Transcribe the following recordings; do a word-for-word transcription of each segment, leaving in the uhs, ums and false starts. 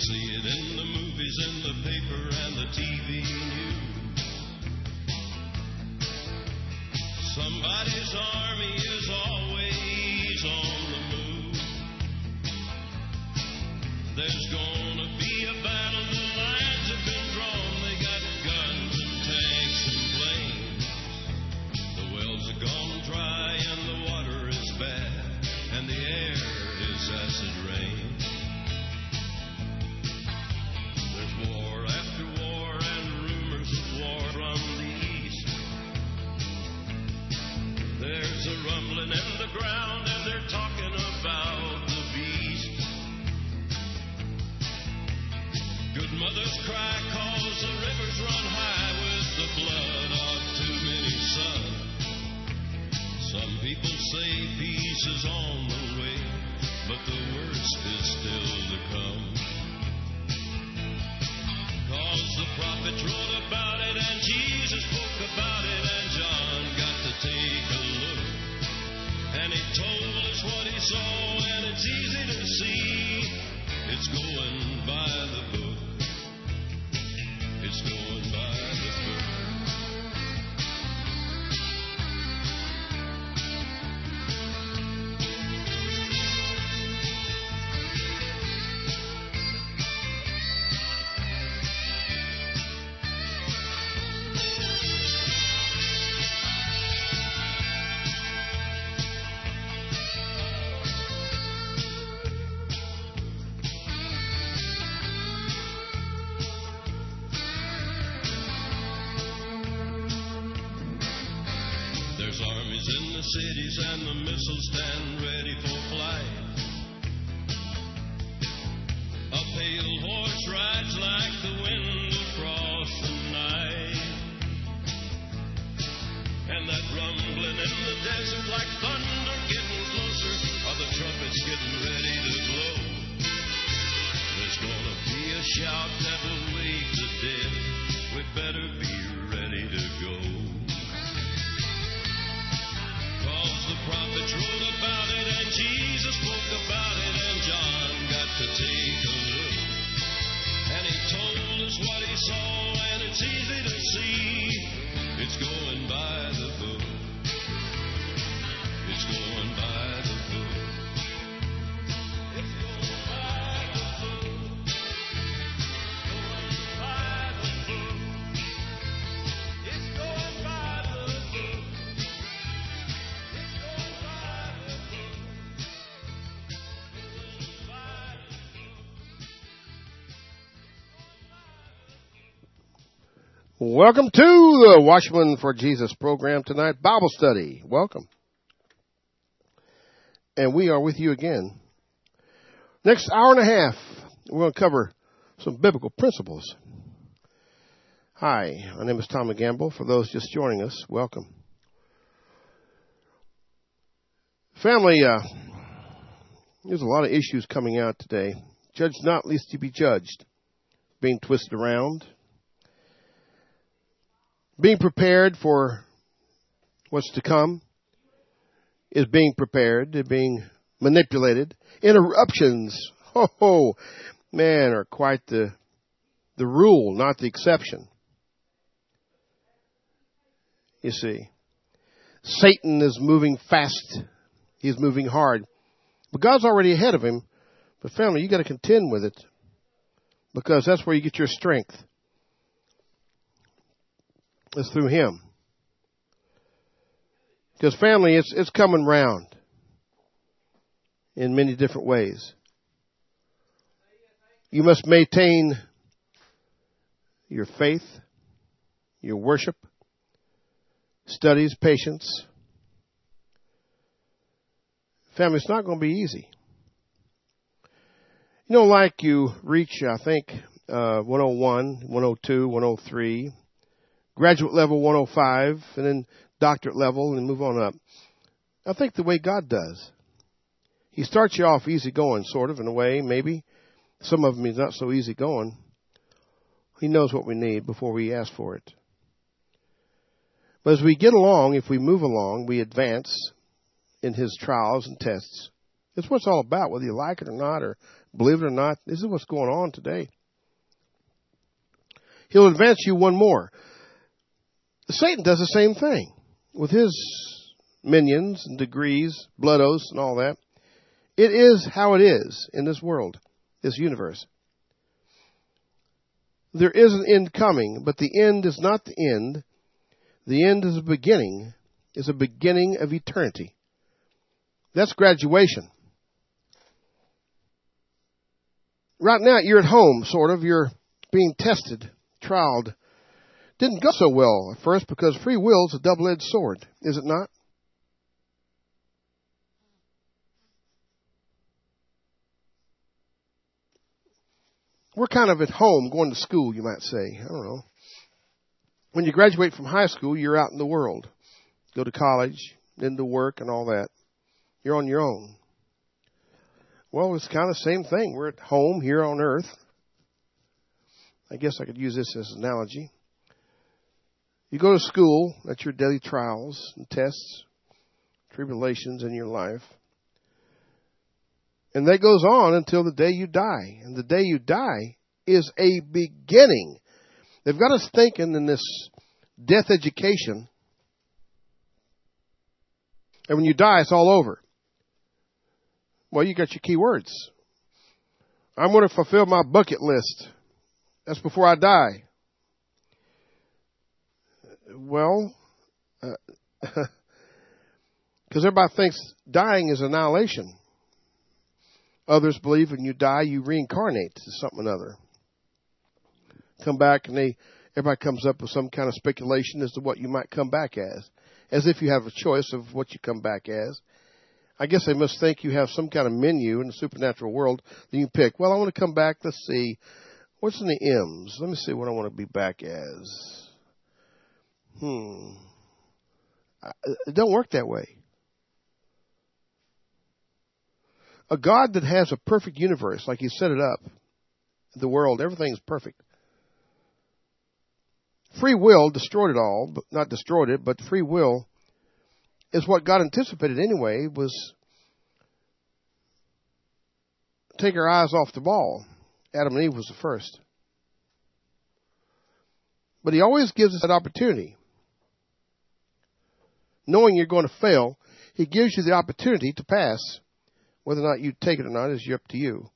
See it in the movies, in the paper, and the T V news. Somebody's army is always on the move. There's gonna be a battle, the lines have been drawn. They got guns and tanks and planes. The wells are gone dry and the water is bad, and the air is acid rain. There's war after war and rumors of war from the east. There's a rumbling in the ground and they're talking about the beast. Good mothers cry cause the rivers run high with the blood of too many sons. Some people say peace is on the way, but the worst is still to come. Cause the prophets wrote about it and Jesus spoke about it and John got to take a look. And he told us what he saw and it's easy to see. It's going by the book. It's going by the book. There's armies in the cities and the missiles stand ready for flight. A pale horse rides like the wind across the night. And that rumbling in the desert like thunder getting closer, are the trumpets getting ready to blow. There's gonna be a shout that will wake the dead. We better be ready to go. The prophets wrote about it and Jesus spoke about it and John got to take a look. And he told us what he saw and it's easy to see. It's going by the book. It's going by the book. It's going by the book. Going by the book. It's going by the book. Welcome to the Watchman for Jesus program tonight, Bible study. Welcome. And we are with you again. Next hour and a half, we're going to cover some biblical principles. Hi, my name is Tom McGamble. For those just joining us, welcome. Family, uh, there's a lot of issues coming out today. Judge not, lest you be judged. Being twisted around. Being prepared for what's to come is being prepared, being manipulated. Interruptions, ho ho, man, are quite the the rule, not the exception. You see, Satan is moving fast. He's moving hard. But God's already ahead of him. But family, you got to contend with it because that's where you get your strength. It's through him. Because family, it's it's coming round in many different ways. You must maintain your faith, your worship, studies, patience. Family, it's not going to be easy. You know, like you reach, I think, uh, one oh one, one oh two, one oh three, graduate level one oh five, and then doctorate level, and move on up. I think the way God does. He starts you off easy going, sort of, in a way, maybe. Some of them he's not so easy going. He knows what we need before we ask for it. But as we get along, if we move along, we advance in his trials and tests. It's what it's all about, whether you like it or not, or Believe it or not, this is what's going on today. He'll advance you one more. Satan does the same thing with his minions and degrees, blood oaths and all that. It is how it is in this world, this universe. There is an end coming, but the end is not the end. The end is a beginning, is a beginning of eternity. That's graduation. Right now, you're at home, sort of. You're being tested, trialed. Didn't go so well at first because free will is a double-edged sword, is it not? We're kind of at home going to school, you might say. I don't know. When you graduate from high school, you're out in the world. Go to college, into work and all that. You're on your own. Well, it's kind of the same thing. We're at home here on earth. I guess I could use this as an analogy. You go to school, that's your daily trials and tests, tribulations in your life. And that goes on until the day you die. And the day you die is a beginning. They've got us thinking in this death education. And when you die, it's all over. Well, you got your key words. I'm going to fulfill my bucket list. That's before I die. Well, because uh, everybody thinks dying is annihilation. Others believe when you die, you reincarnate to something or another. Come back and they, everybody comes up with some kind of speculation as to what you might come back as. As if you have a choice of what you come back as. I guess they must think you have some kind of menu in the supernatural world that you pick. Well, I want to come back. Let's see. What's in the M's? Let me see what I want to be back as. Hmm. It don't work that way. A God that has a perfect universe, like He set it up, the world, everything's perfect. Free will destroyed it all, but not destroyed it, but free will is what God anticipated anyway, was take our eyes off the ball. Adam and Eve was the first. But He always gives us that opportunity. Knowing you're going to fail, He gives you the opportunity to pass. Whether or not you take it or not is up to you.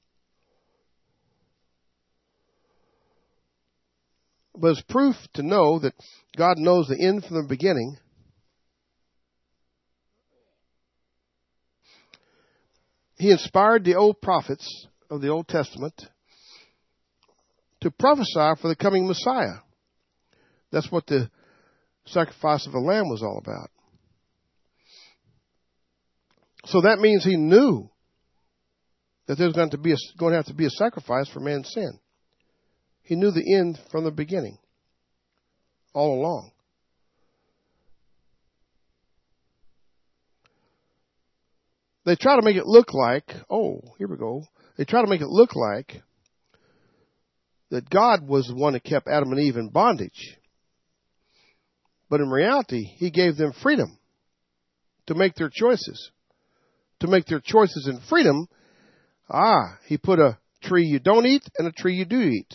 But it's proof to know that God knows the end from the beginning. He inspired the old prophets of the Old Testament to prophesy for the coming Messiah. That's what the sacrifice of a lamb was all about. So that means He knew that there's going to be a, going to have to be a sacrifice for man's sin. He knew the end from the beginning, all along. They try to make it look like, oh, here we go. They try to make it look like that God was the one that kept Adam and Eve in bondage. But in reality, He gave them freedom to make their choices. To make their choices in freedom, ah, He put a tree you don't eat and a tree you do eat.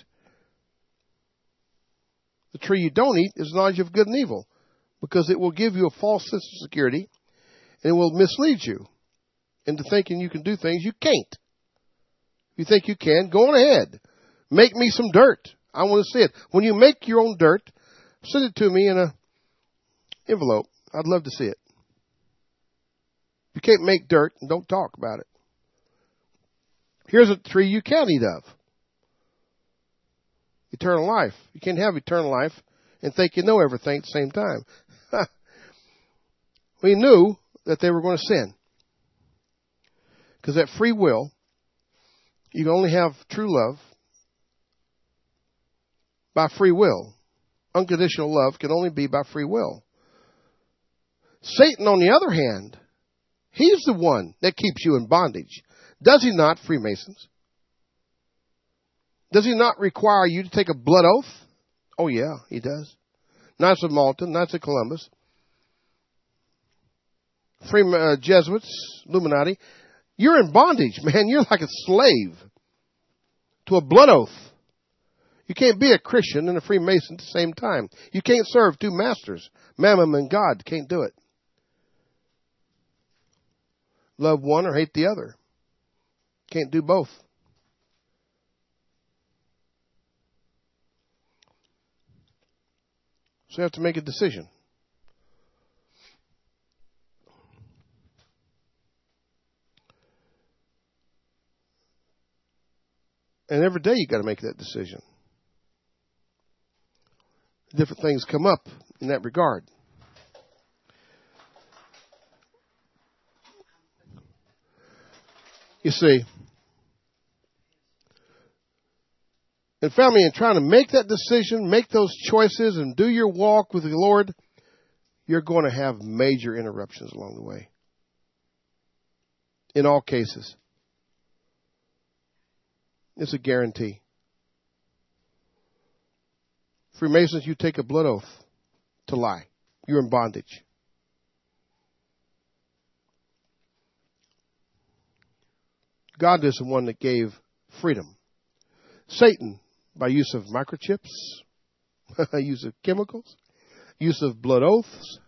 The tree you don't eat is knowledge of good and evil, because it will give you a false sense of security, and it will mislead you into thinking you can do things you can't. You think you can, go on ahead. Make me some dirt. I want to see it. When you make your own dirt, send it to me in an envelope. I'd love to see it. You can't make dirt, and don't talk about it. Here's a tree you can't eat of. Eternal life. You can't have eternal life and think you know everything at the same time. We knew that they were going to sin. Because that free will, you can only have true love by free will. Unconditional love can only be by free will. Satan, on the other hand, he's the one that keeps you in bondage. Does he not, Freemasons? Does he not require you to take a blood oath? Oh, yeah, he does. Knights of Malta, Knights of Columbus, Free uh, Jesuits, Illuminati. You're in bondage, man. You're like a slave to a blood oath. You can't be a Christian and a Freemason at the same time. You can't serve two masters. Mammon and God can't do it. Love one or hate the other. Can't do both. So you have to make a decision. And every day you got to make that decision. Different things come up in that regard. You see, and family, in trying to make that decision, make those choices, and do your walk with the Lord, you're going to have major interruptions along the way. In all cases. It's a guarantee. Freemasons, you take a blood oath to lie. You're in bondage. God is the one that gave freedom. Satan, by use of microchips, use of chemicals, use of blood oaths,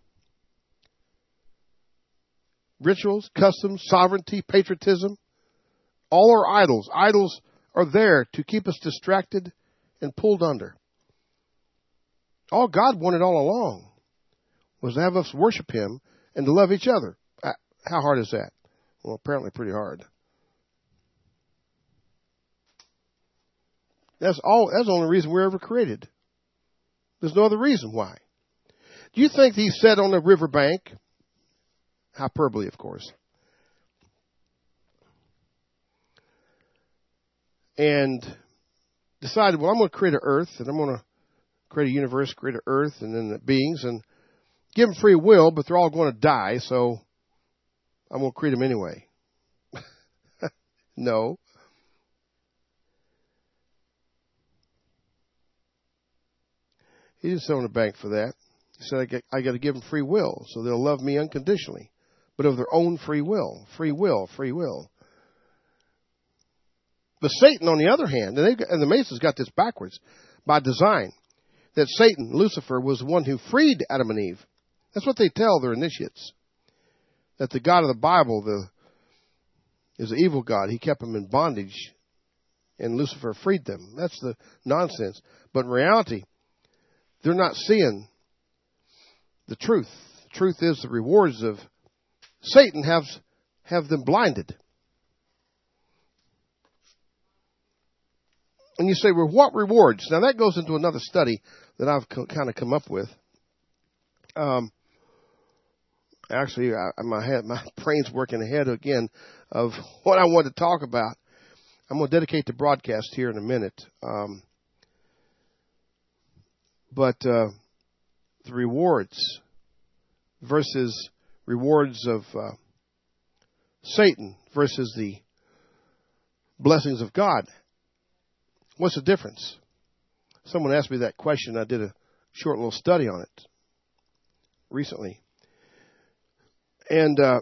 rituals, customs, sovereignty, patriotism, all are idols. Idols are there to keep us distracted and pulled under. All God wanted all along was to have us worship Him and to love each other. How hard is that? Well, apparently pretty hard. That's all. That's the only reason we're ever created. There's no other reason why. Do you think He sat on the riverbank? Hyperbole, of course. And decided, well, I'm going to create an earth, and I'm going to create a universe, create an earth, and then the beings, and give them free will, but they're all going to die, so I'm going to create them anyway. No. He didn't sit on the bank for that. He said, I got, I got to give them free will, so they'll love me unconditionally, but of their own free will, free will, free will. But Satan, on the other hand, and, they, and the Masons got this backwards by design, that Satan, Lucifer, was the one who freed Adam and Eve. That's what they tell their initiates. That the God of the Bible the, is an evil God. He kept them in bondage, and Lucifer freed them. That's the nonsense. But in reality, they're not seeing the truth. The truth is the rewards of Satan have, have them blinded. And you say, well, what rewards? Now, that goes into another study that I've co- kind of come up with. Um, actually, I, my head, my brain's working ahead again of what I want to talk about. I'm going to dedicate the broadcast here in a minute. Um, but uh, the rewards versus rewards of uh, Satan versus the blessings of God. What's the difference? Someone asked me that question. I did a short little study on it recently. And, uh,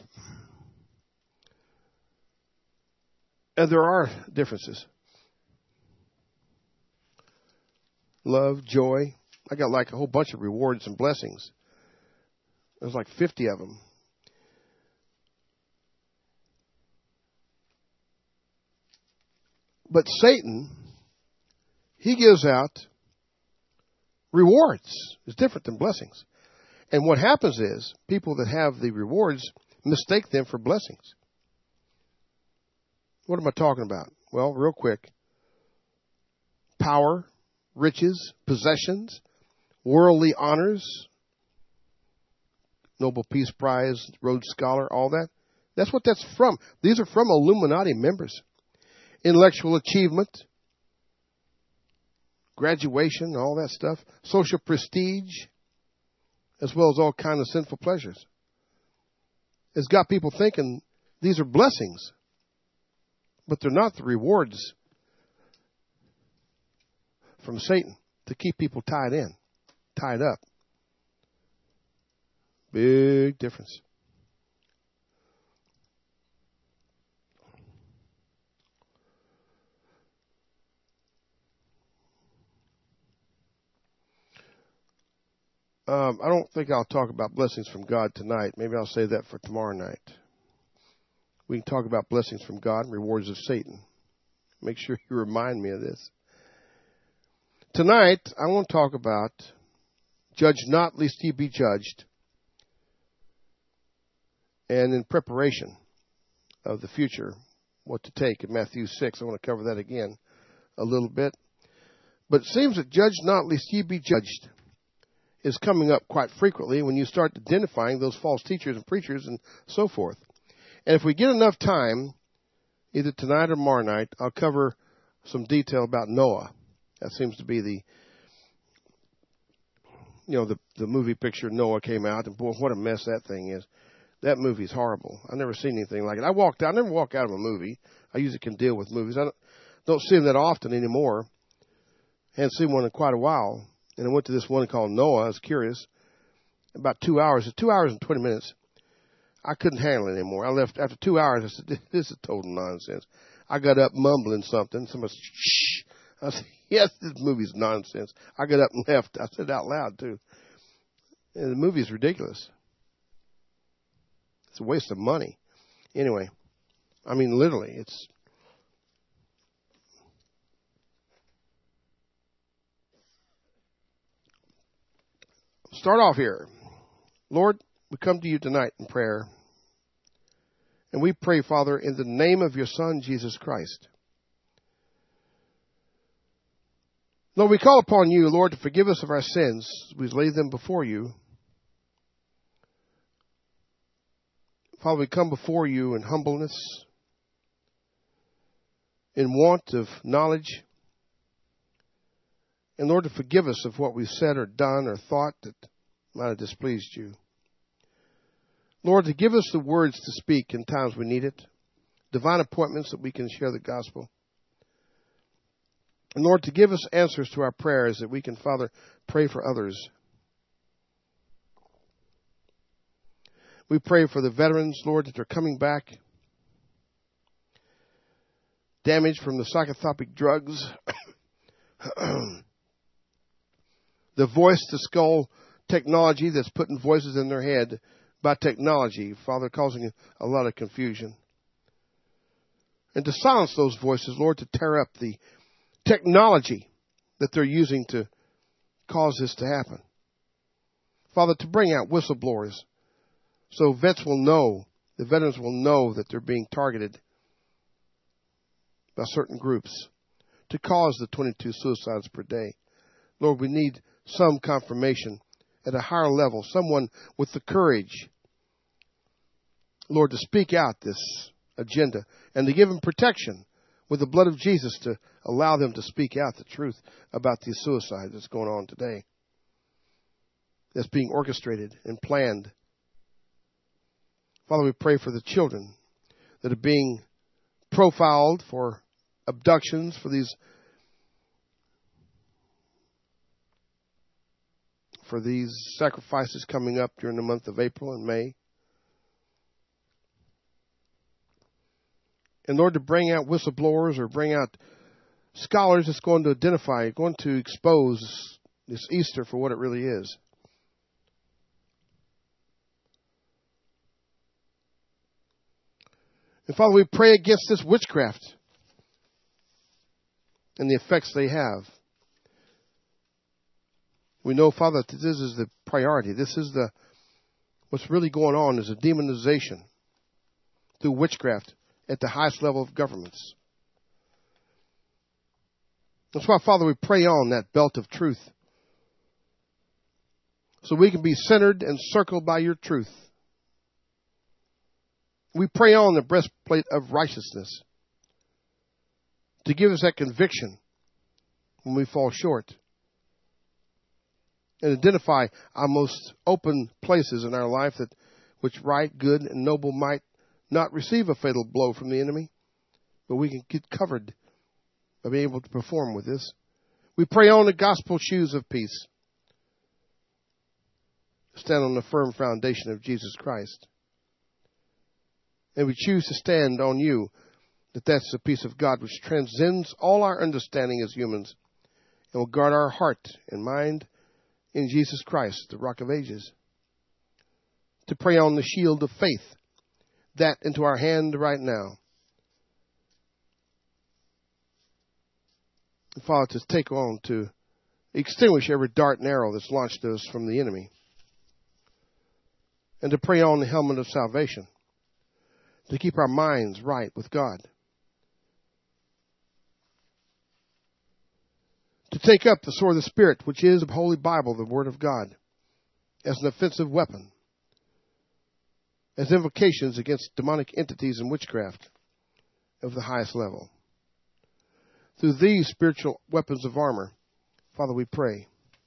and there are differences. Love, joy. I got like a whole bunch of rewards and blessings. There's like fifty of them. But Satan, he gives out rewards. It's different than blessings. And what happens is people that have the rewards mistake them for blessings. What am I talking about? Well, real quick. Power, riches, possessions, worldly honors, Nobel Peace Prize, Rhodes Scholar, all that. That's what that's from. These are from Illuminati members. Intellectual achievement, graduation, all that stuff, social prestige, as well as all kinds of sinful pleasures. It's got people thinking these are blessings, but they're not the rewards from Satan to keep people tied in, tied up. Big difference. Um, I don't think I'll talk about blessings from God tonight. Maybe I'll save that for tomorrow night. We can talk about blessings from God and rewards of Satan. Make sure you remind me of this. Tonight, I want to talk about judge not, lest ye be judged. And in preparation of the future, what to take in Matthew six. I want to cover that again a little bit. But it seems that judge not, lest ye be judged is coming up quite frequently when you start identifying those false teachers and preachers and so forth. And if we get enough time, either tonight or tomorrow night, I'll cover some detail about Noah. That seems to be the, you know, the, the movie picture Noah came out, and boy, what a mess that thing is. That movie's horrible. I've never seen anything like it. I walked out, I never walk out of a movie. I usually can deal with movies. I don't, don't see them that often anymore. I hadn't seen one in quite a while. And I went to this one called Noah. I was curious. About two hours, two hours and twenty minutes. I couldn't handle it anymore. I left after two hours. I said, this is total nonsense. I got up mumbling something. Somebody said, shh. I said, yes, this movie's nonsense. I got up and left. I said it out loud, too. And the movie's ridiculous. It's a waste of money. Anyway, I mean, literally, it's... Start off here. Lord, we come to you tonight in prayer. And we pray, Father, in the name of your Son, Jesus Christ. Lord, we call upon you, Lord, to forgive us of our sins. We lay them before you. Father, we come before you in humbleness, in want of knowledge. And Lord, to forgive us of what we've said or done or thought that might have displeased you. Lord, to give us the words to speak in times we need it, divine appointments that we can share the gospel. And Lord, to give us answers to our prayers that we can, Father, pray for others. We pray for the veterans, Lord, that are coming back, damaged from the psychotropic drugs, the voice-to-skull technology that's putting voices in their head by technology, Father, causing a lot of confusion. And to silence those voices, Lord, to tear up the technology that they're using to cause this to happen. Father, to bring out whistleblowers so vets will know, the veterans will know that they're being targeted by certain groups to cause the twenty-two suicides per day. Lord, we need some confirmation at a higher level, someone with the courage, Lord, to speak out this agenda and to give them protection with the blood of Jesus to allow them to speak out the truth about these suicides that's going on today, that's being orchestrated and planned. Father, we pray for the children that are being profiled for abductions, for these for these sacrifices coming up during the month of April and May. And Lord, to bring out whistleblowers or bring out scholars that's going to identify, going to expose this Easter for what it really is. And Father, we pray against this witchcraft and the effects they have. We know, Father, that this is the priority. This is the, what's really going on is a demonization through witchcraft at the highest level of governments. That's why, Father, we pray on that belt of truth so we can be centered and circled by your truth. We pray on the breastplate of righteousness to give us that conviction when we fall short and identify our most open places in our life that which right, good, and noble might not receive a fatal blow from the enemy, but we can get covered by being able to perform with this. We pray on the gospel shoes of peace. Stand on the firm foundation of Jesus Christ. And we choose to stand on you, that that's the peace of God which transcends all our understanding as humans and will guard our heart and mind in Jesus Christ, the Rock of Ages. To pray on the shield of faith, that into our hand right now. And Father, to take on, to extinguish every dart and arrow that's launched at us from the enemy. And to pray on the helmet of salvation, to keep our minds right with God. To take up the sword of the Spirit, which is the Holy Bible, the Word of God, as an offensive weapon, as invocations against demonic entities and witchcraft of the highest level. Through these spiritual weapons of armor, Father, we pray.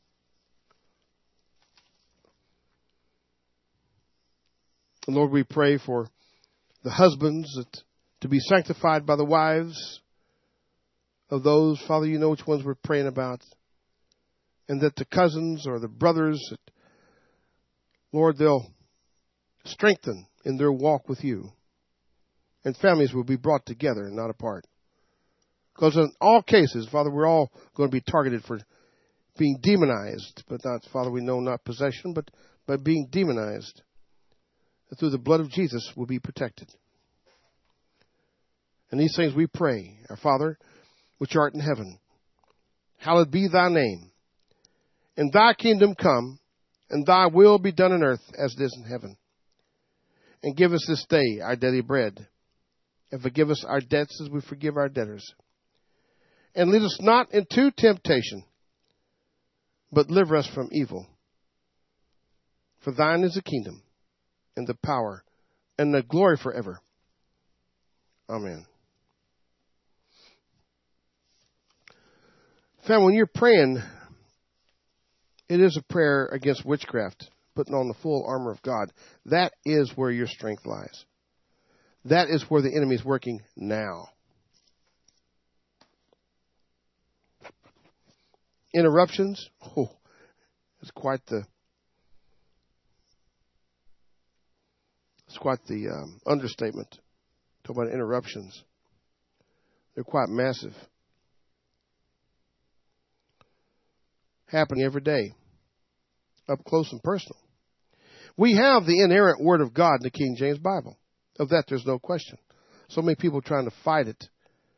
And Lord, we pray for the husbands that, to be sanctified by the wives of those, Father, you know which ones we're praying about. And that the cousins or the brothers, that, Lord, they'll strengthen in their walk with you. And families will be brought together and not apart. Because in all cases, Father, we're all going to be targeted for being demonized. But not, Father, we know not possession, but by being demonized. That through the blood of Jesus we'll be protected. And these things we pray, our Father, which art in heaven, hallowed be thy name. And thy kingdom come, and thy will be done on earth as it is in heaven. And give us this day our daily bread. And forgive us our debts as we forgive our debtors. And lead us not into temptation, but deliver us from evil. For thine is the kingdom, and the power, and the glory forever. Amen. Family, when you're praying, it is a prayer against witchcraft, putting on the full armor of God. That is where your strength lies. That is where the enemy is working now. Interruptions, oh, it's quite the it's quite the um, understatement. Talk about interruptions. They're quite massive. Happening every day, up close and personal. We have the inerrant Word of God in the King James Bible. Of that, there's no question. So many people trying to fight it.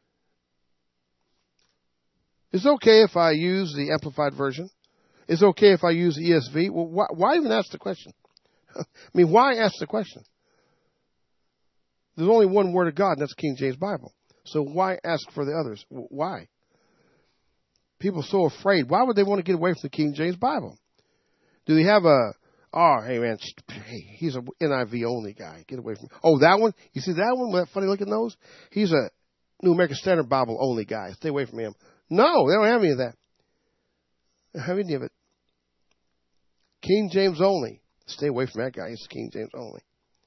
It's okay if I use the Amplified Version. It's okay if I use the E S V. Well, why, why even ask the question? I mean, why ask the question? There's only one Word of God, and that's King James Bible. So why ask for the others? Why? People are so afraid. Why would they want to get away from the King James Bible? Do they have a, oh, hey, man, hey, he's an N I V only guy. Get away from him. Oh, that one? You see that one with that funny looking nose? He's a New American Standard Bible only guy. Stay away from him. No, they don't have any of that. They don't have any of it. King James only. Stay away from that guy. He's King James only.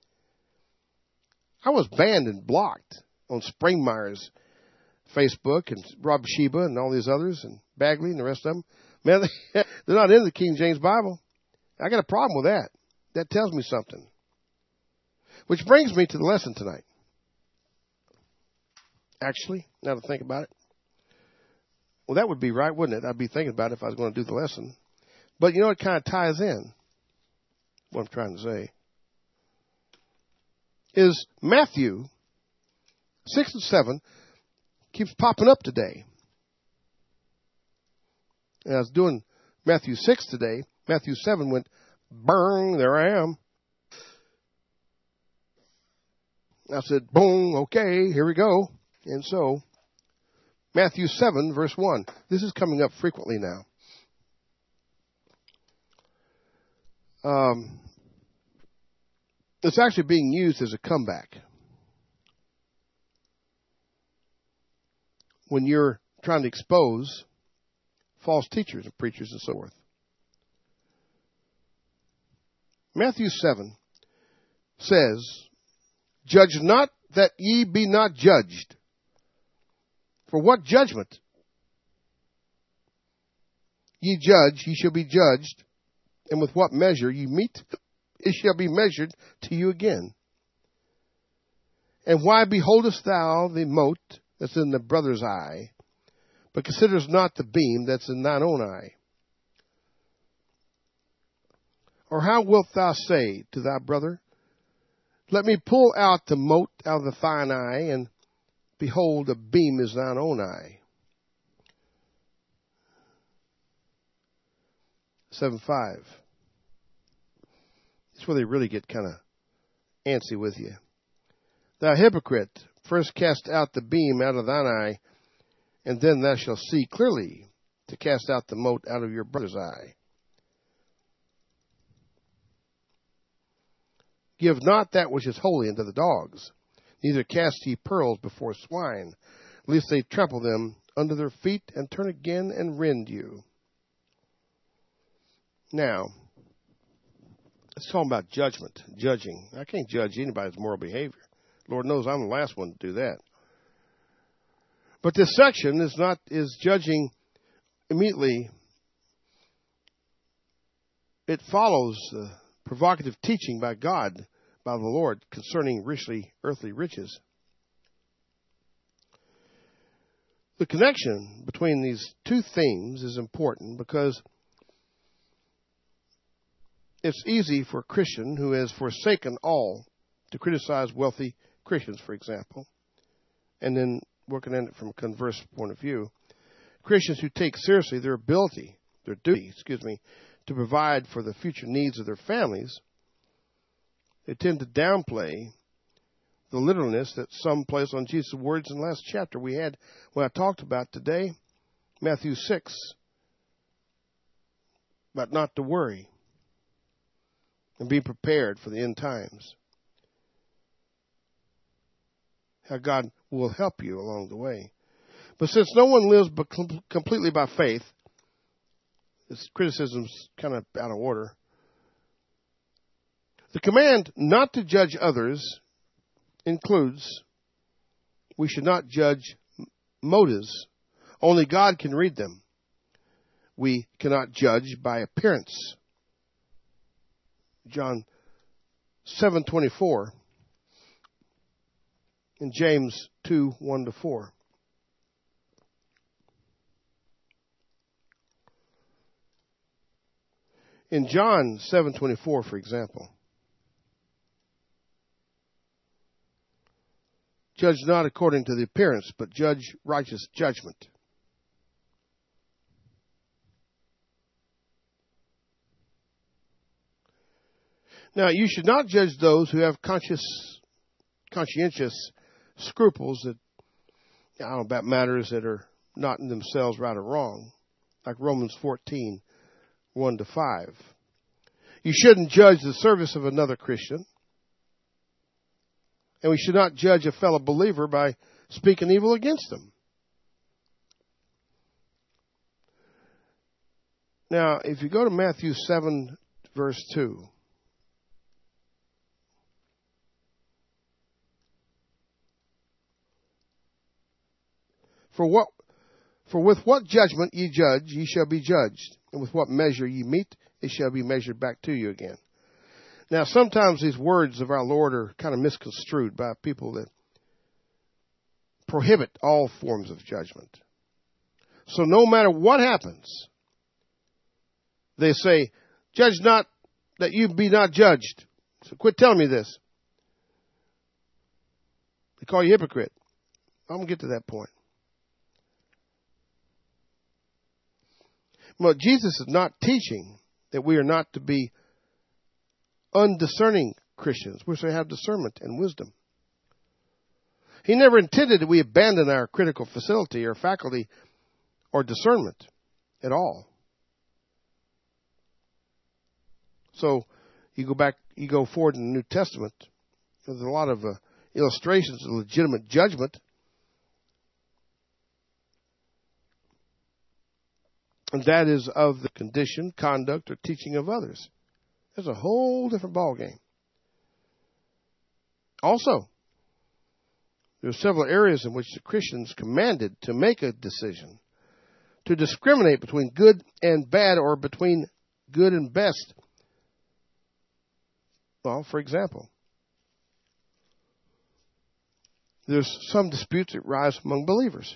I was banned and blocked on Springmeier's Facebook and Rob Sheba and all these others and Bagley and the rest of them. Man, they, they're not in the King James Bible. I got a problem with that. That tells me something. Which brings me to the lesson tonight. Actually, now to think about it. Well, that would be right, wouldn't it? I'd be thinking about it if I was going to do the lesson. But you know, it kind of ties in. What I'm trying to say is Matthew six and seven keeps popping up today. And I was doing Matthew six today. Matthew seven went, bang, there I am. I said, boom, okay, here we go. And so, Matthew seven, verse one. This is coming up frequently now. Um, it's actually being used as a comeback. When you're trying to expose false teachers and preachers and so forth. Matthew seven says, judge not that ye be not judged. For what judgment ye judge, ye shall be judged, and with what measure ye meet, it shall be measured to you again. And why beholdest thou the mote that's in the brother's eye, but considerest not the beam that's in thine own eye? Or how wilt thou say to thy brother, let me pull out the mote out of thine eye, and behold, a beam is thine own eye? seven five. That's where they really get kind of antsy with you. Thou hypocrite, first cast out the beam out of thine eye, and then thou shalt see clearly to cast out the mote out of your brother's eye. Give not that which is holy unto the dogs, neither cast ye pearls before swine, lest they trample them under their feet, and turn again and rend you. Now, let's talk about judgment, judging. I can't judge anybody's moral behavior. Lord knows I'm the last one to do that. But this section is not is judging immediately. It follows the provocative teaching by God, by the Lord, concerning richly earthly riches. The connection between these two themes is important because it's easy for a Christian who has forsaken all to criticize wealthy Christians, for example, and then working at it from a converse point of view. Christians who take seriously their ability, their duty, excuse me, to provide for the future needs of their families, they tend to downplay the literalness that some place on Jesus' words in the last chapter we had when I talked about today, Matthew six, about not to worry and be prepared for the end times. How God will help you along the way. But since no one lives but com- completely by faith, this criticism's kind of out of order. The command not to judge others includes we should not judge motives. Only God can read them. We cannot judge by appearance. John seven twenty-four and James two one to four. In John seven twenty-four, for example, judge not according to the appearance, but judge righteous judgment. Now, you should not judge those who have conscious, conscientious scruples that, I don't know, about matters that are not in themselves right or wrong, like Romans fourteen, one to five. You shouldn't judge the service of another Christian. And we should not judge a fellow believer by speaking evil against them. Now, if you go to Matthew seven, verse two. For what, for with what judgment ye judge, ye shall be judged. And with what measure ye meet, it shall be measured back to you again. Now, sometimes these words of our Lord are kind of misconstrued by people that prohibit all forms of judgment. So no matter what happens, they say, judge not that you be not judged. So quit telling me this. They call you hypocrite. I'm going to get to that point. Well, Jesus is not teaching that we are not to be undiscerning Christians. We're supposed to have discernment and wisdom. He never intended that we abandon our critical facility or faculty or discernment at all. So you go back, you go forward in the New Testament, there's a lot of uh, illustrations of legitimate judgment. And that is of the condition, conduct, or teaching of others. That's a whole different ballgame. Also, there are several areas in which the Christians commanded to make a decision, to discriminate between good and bad or between good and best. Well, for example, there's some disputes that rise among believers.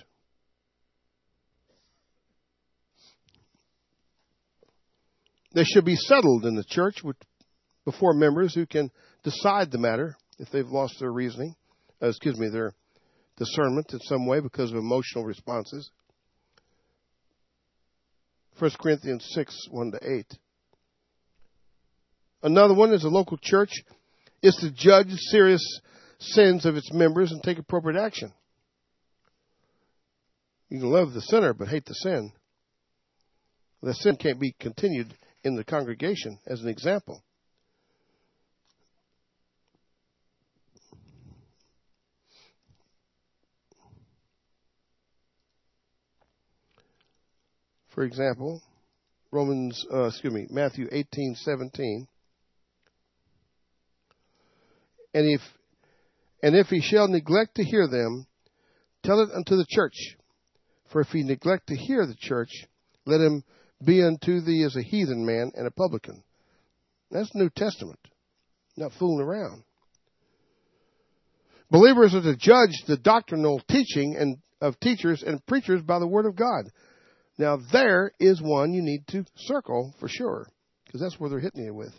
They should be settled in the church with, before members who can decide the matter if they've lost their reasoning, uh, excuse me, their discernment in some way because of emotional responses. First Corinthians six, one to eight. Another one is a local church is to judge serious sins of its members and take appropriate action. You can love the sinner but hate the sin. The sin can't be continued in the congregation as an example. For example, Romans, uh, excuse me, Matthew eighteen seventeen. And if and if he shall neglect to hear them, tell it unto the church. For if he neglect to hear the church, let him be unto thee as a heathen man and a publican. That's New Testament. Not fooling around. Believers are to judge the doctrinal teaching and of teachers and preachers by the word of God. Now, there is one you need to circle for sure, because that's where they're hitting you with.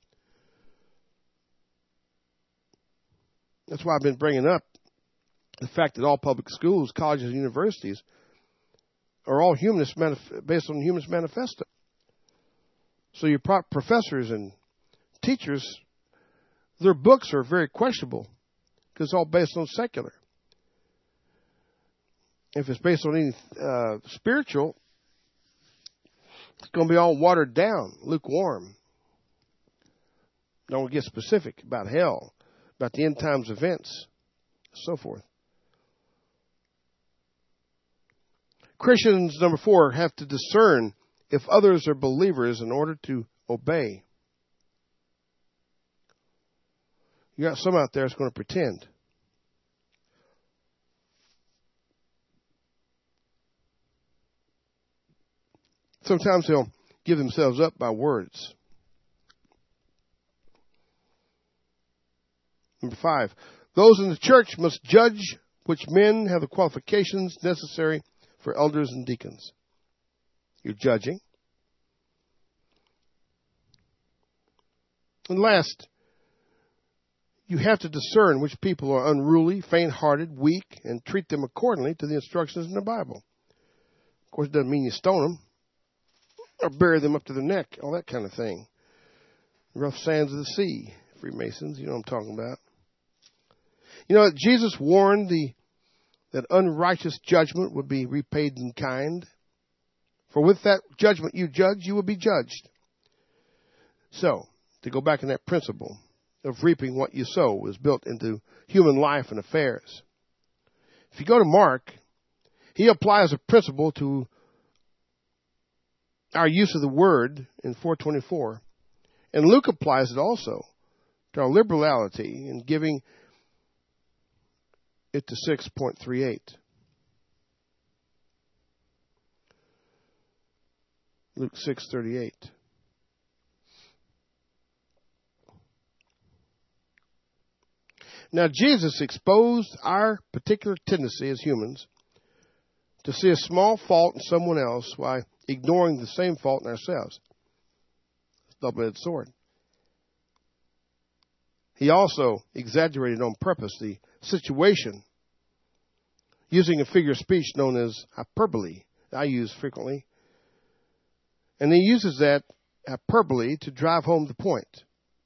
That's why I've been bringing up the fact that all public schools, colleges, and universities are all humanist manif- based on the Humanist Manifesto. So your pro- professors and teachers, their books are very questionable because it's all based on secular. If it's based on any uh, spiritual, it's going to be all watered down, lukewarm. Don't get specific about hell, about the end times events, so forth. Christians, number four, have to discern if others are believers in order to obey. You got some out there that's going to pretend. Sometimes they'll give themselves up by words. Number five, those in the church must judge which men have the qualifications necessary for elders and deacons. You're judging. And last, you have to discern which people are unruly, faint-hearted, weak, and treat them accordingly to the instructions in the Bible. Of course, it doesn't mean you stone them or bury them up to their neck, all that kind of thing. Rough sands of the sea, Freemasons, you know what I'm talking about. You know, Jesus warned the that unrighteous judgment would be repaid in kind. For with that judgment you judge, you will be judged. So, to go back in that principle of reaping what you sow is built into human life and affairs. If you go to Mark, he applies a principle to our use of the word in four twenty-four. And Luke applies it also to our liberality in giving it to six point three eight. Luke six thirty-eight. Now, Jesus exposed our particular tendency as humans to see a small fault in someone else while ignoring the same fault in ourselves. It's a double-edged sword. He also exaggerated on purpose the situation using a figure of speech known as hyperbole, I use frequently. And he uses that hyperbole to drive home the point.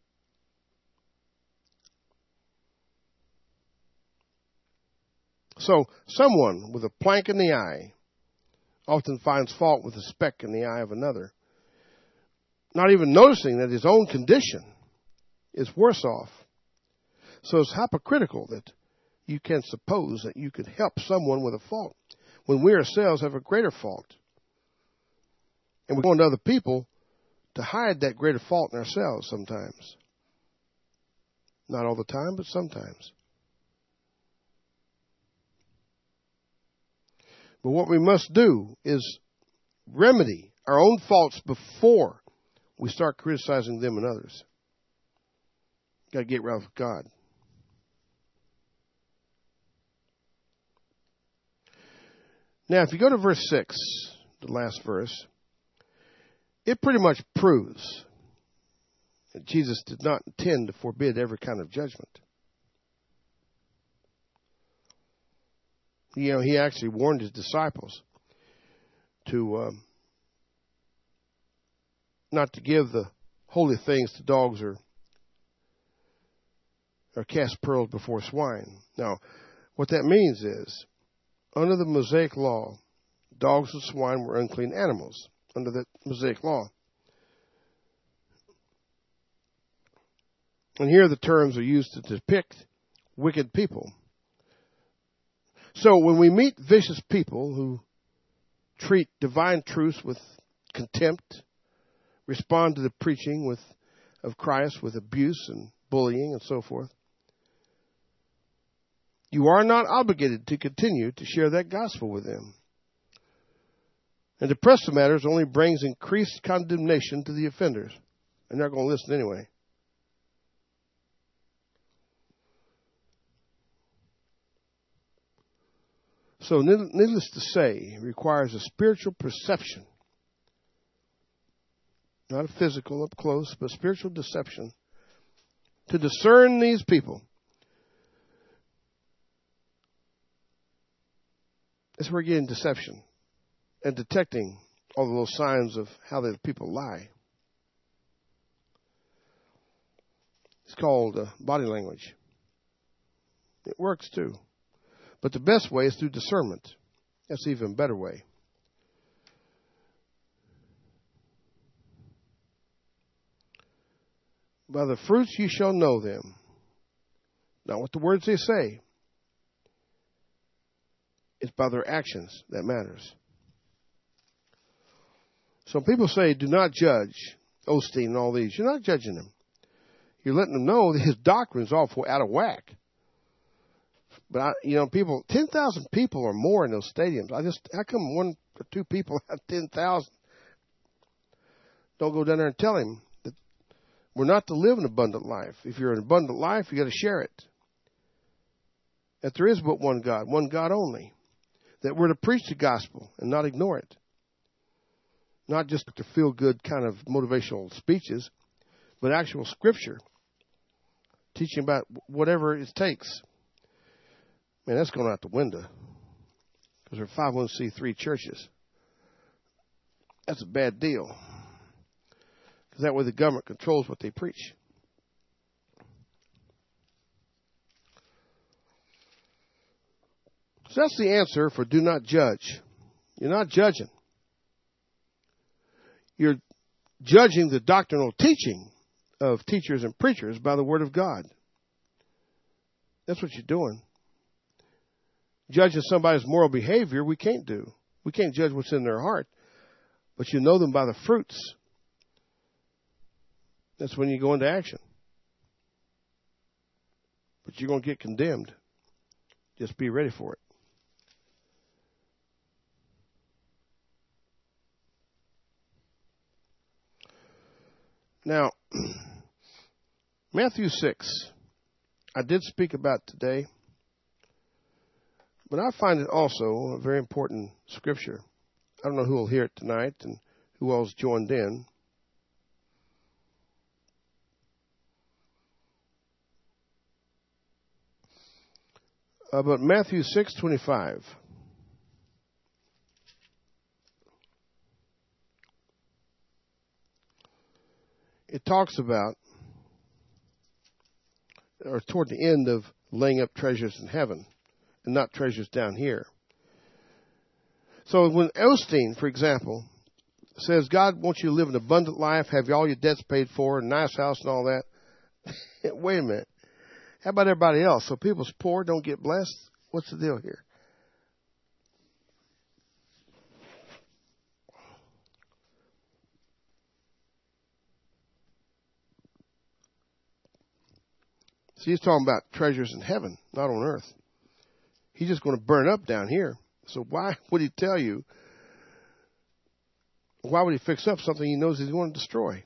So, someone with a plank in the eye often finds fault with a speck in the eye of another, not even noticing that his own condition is worse off. So it's hypocritical that you can suppose that you could help someone with a fault when we ourselves have a greater fault. And we go into other people to hide that greater fault in ourselves sometimes. Not all the time, but sometimes. But what we must do is remedy our own faults before we start criticizing them and others. Got to get right with God. Now, if you go to verse six, the last verse, it pretty much proves that Jesus did not intend to forbid every kind of judgment. You know, he actually warned his disciples to um, not to give the holy things to dogs or or cast pearls before swine. Now, what that means is, under the Mosaic law, dogs and swine were unclean animals under the Mosaic law. And here the terms are used to depict wicked people. So when we meet vicious people who treat divine truths with contempt, respond to the preaching with of Christ with abuse and bullying and so forth, you are not obligated to continue to share that gospel with them. And to press the matters only brings increased condemnation to the offenders. And they're going to listen anyway. So, needless to say, it requires a spiritual perception. Not a physical, up close, but spiritual deception. To discern these people. That's where we're getting deception. And detecting all of those signs of how the people lie. It's called uh, body language. It works too. But the best way is through discernment. That's the even better way. By the fruits you shall know them. Not what the words they say. It's by their actions that matters. So people say, do not judge Osteen and all these. You're not judging them. You're letting them know that his doctrine is all out of whack. But, I, you know, people, ten thousand people or more in those stadiums. I just, how come one or two people have ten thousand? Don't go down there and tell him that we're not to live an abundant life. If you're an abundant life, you got to share it. That there is but one God, one God only. That we're to preach the gospel and not ignore it. Not just to feel good kind of motivational speeches, but actual scripture. Teaching about whatever it takes. Man, that's going out the window. Because they're five oh one c three churches. That's a bad deal. Because that way the government controls what they preach. So that's the answer for do not judge. You're not judging. You're judging the doctrinal teaching of teachers and preachers by the Word of God. That's what you're doing. Judging somebody's moral behavior, we can't do. We can't judge what's in their heart. But you know them by the fruits. That's when you go into action. But you're going to get condemned. Just be ready for it. Now, Matthew six, I did speak about today, but I find it also a very important scripture. I don't know who will hear it tonight and who else joined in. Uh, but Matthew six twenty-five. It talks about, or toward the end of laying up treasures in heaven and not treasures down here. So when Osteen, for example, says God wants you to live an abundant life, have all your debts paid for, a nice house and all that, wait a minute. How about everybody else? So people's poor don't get blessed? What's the deal here? See, he's talking about treasures in heaven, not on earth. He's just going to burn up down here. So why would he tell you? Why would he fix up something he knows he's going to destroy?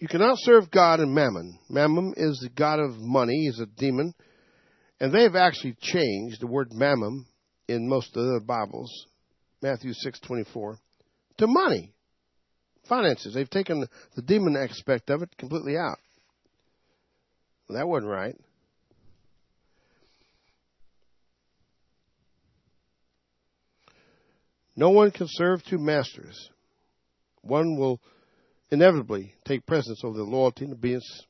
You cannot serve God and Mammon. Mammon is the god of money. He's a demon. And they've actually changed the word Mammon in most of the Bibles, Matthew six twenty-four, to money, finances. They've taken the demon aspect of it completely out. Well, that wasn't right. No one can serve two masters. One will inevitably take precedence over the loyalty and obedience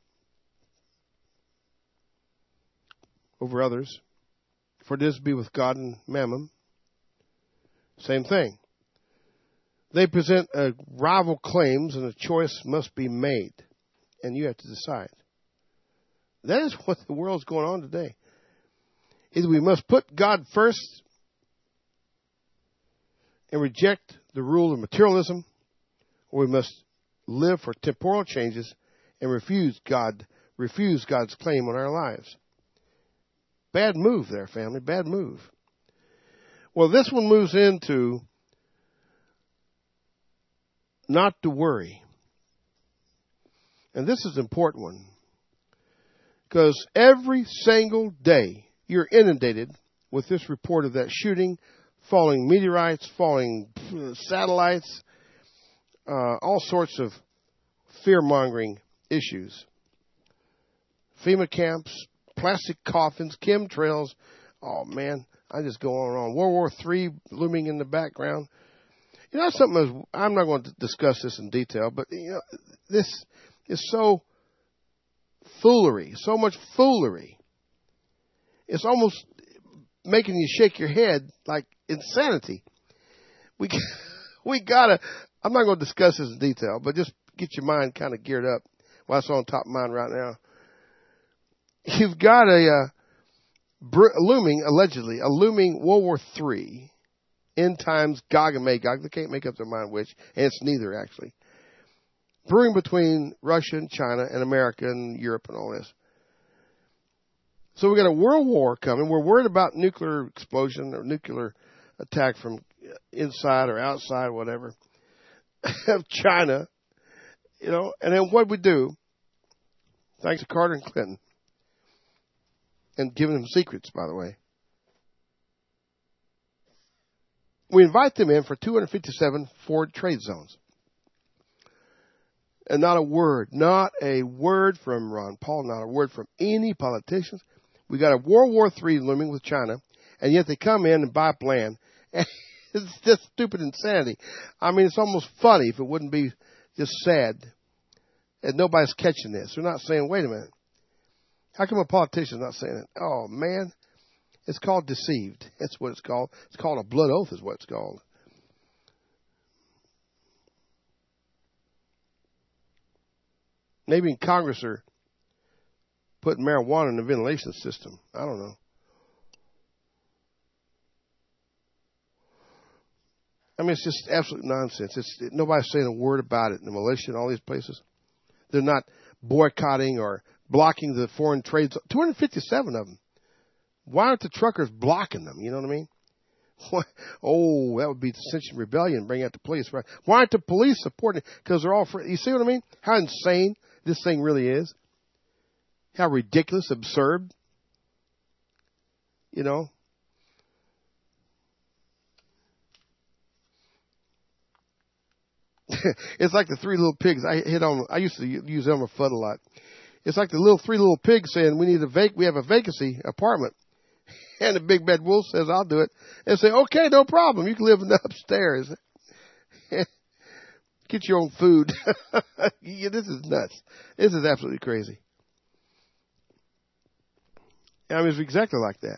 over others. For this be with God and Mammon. Same thing. They present uh, rival claims, and a choice must be made, and you have to decide. That is what the world's going on today. Either we must put God first and reject the rule of materialism, or we must live for temporal changes and refuse God, refuse God's claim on our lives. Bad move there, family. Bad move. Well, this one moves into not to worry. And this is an important one. Because every single day you're inundated with this report of that shooting, falling meteorites, falling satellites, uh, all sorts of fear-mongering issues. FEMA camps, plastic coffins, chemtrails. Oh, man, I just go on and on. World War Three looming in the background. You know, something I'm not going to discuss this in detail, but you know, this is so foolery, so much foolery. It's almost making you shake your head like insanity. We we gotta. I'm not going to discuss this in detail, but just get your mind kind of geared up. Well, that's on top of mine right now. You've got a, uh, br- looming, allegedly, a looming World War Three, end times, Gog and Magog. They can't make up their mind which, and it's neither, actually. Brewing between Russia and China and America and Europe and all this. So we've got a world war coming. We're worried about nuclear explosion or nuclear attack from inside or outside, whatever, of China. You know, and then what we do, thanks to Carter and Clinton, and giving them secrets, by the way, we invite them in for two hundred fifty-seven Ford trade zones. And not a word, not a word from Ron Paul, not a word from any politicians. We got a World War Three looming with China, and yet they come in and buy up land. And it's just stupid insanity. I mean, it's almost funny if it wouldn't be just sad. And nobody's catching this. They're not saying, wait a minute. How come a politician's not saying it? Oh, man. It's called deceived. That's what it's called. It's called a blood oath is what it's called. Maybe in Congress are putting marijuana in the ventilation system. I don't know. I mean, it's just absolute nonsense. It's it, nobody's saying a word about it in the militia and all these places. They're not boycotting or blocking the foreign trade. two hundred fifty-seven of them. Why aren't the truckers blocking them? You know what I mean? Oh, that would be Ascension Rebellion. Bring out the police, right? Why aren't the police supporting it? Because they're all free. You see what I mean? How insane this thing really is. How ridiculous, absurd. You know? It's like the three little pigs. I hit on. I used to use Elmer Fudd a lot. It's like the little three little pigs saying we need a vac. We have a vacancy apartment, and the big bad wolf says I'll do it. And say okay, no problem. You can live in the upstairs. Get your own food. Yeah, this is nuts. This is absolutely crazy. I mean, it's exactly like that.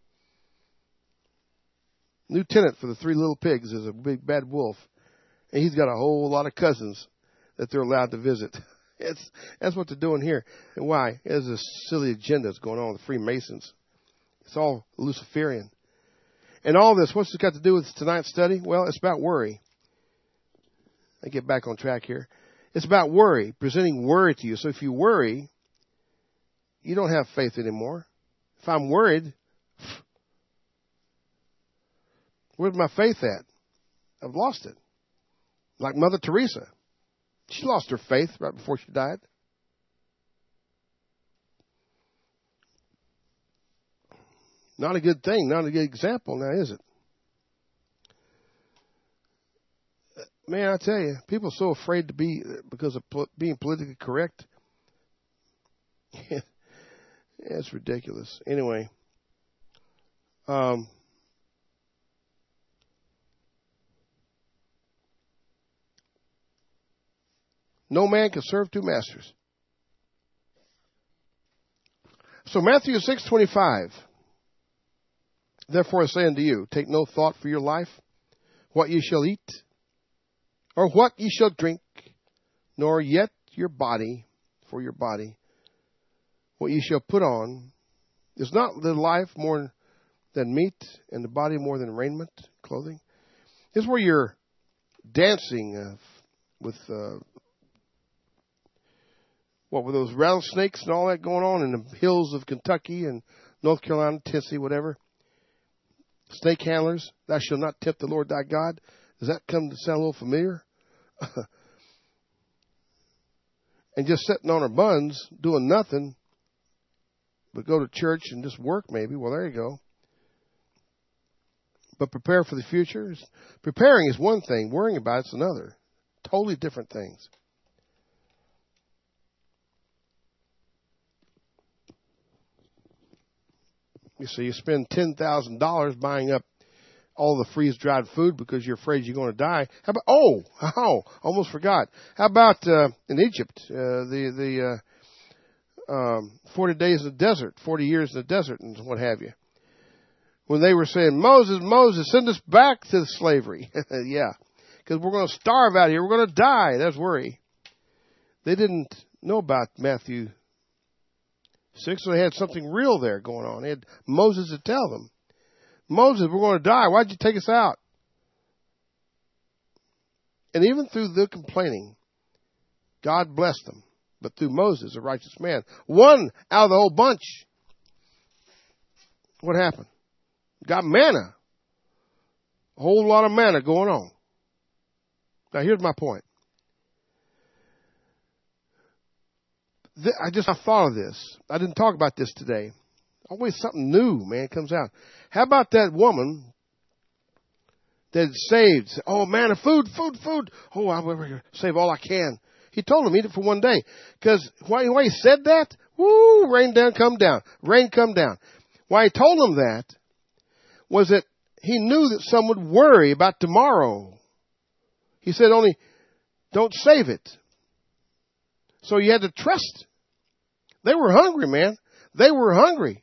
New tenant for the three little pigs is a big bad wolf. And he's got a whole lot of cousins that they're allowed to visit. It's, that's what they're doing here. And why? There's this silly agenda that's going on with the Freemasons. It's all Luciferian. And all this, what's it got to do with tonight's study? Well, it's about worry. I get back on track here. It's about worry, presenting worry to you. So if you worry, you don't have faith anymore. If I'm worried, where's my faith at? I've lost it. Like Mother Teresa. She lost her faith right before she died. Not a good thing, not a good example now, is it? Man, I tell you, people are so afraid to be, because of pol- being politically correct. It's ridiculous. Anyway, um, no man can serve two masters. So Matthew six twenty-five. Therefore I say unto you, take no thought for your life, what ye shall eat, or what ye shall drink, nor yet your body for your body, what ye shall put on. Is not the life more than meat, and the body more than raiment, clothing? This is where you're dancing uh, with, uh, what, with those rattlesnakes and all that going on in the hills of Kentucky and North Carolina, Tennessee, whatever. Snake handlers, thou shalt not tempt the Lord thy God. Does that come to sound a little familiar? And just sitting on our buns, doing nothing, but go to church and just work maybe. Well, there you go. But prepare for the future. Preparing is one thing. Worrying about it's another. Totally different things. You see, you spend ten thousand dollars buying up all the freeze-dried food because you're afraid you're going to die. How about, oh, oh, almost forgot. How about uh, in Egypt, uh, the the uh, um, forty days in the desert, forty years in the desert and what have you. When they were saying, Moses, Moses, send us back to the slavery. Yeah, because we're going to starve out here. We're going to die. That's worry. They didn't know about Matthew six, so they had something real there going on. They had Moses to tell them. Moses, we're going to die. Why'd you take us out? And even through the complaining, God blessed them. But through Moses, a righteous man, one out of the whole bunch, what happened? Got manna. A whole lot of manna going on. Now, here's my point. I just I thought of this. I didn't talk about this today. Always something new, man, comes out. How about that woman that saved? Oh, man, food, food, food. Oh, I'm going to save all I can. He told him, eat it for one day. Because why, why he said that? Woo, rain down, come down. Rain, come down. Why he told him that was that he knew that some would worry about tomorrow. He said only, don't save it. So you had to trust. They were hungry, man. They were hungry.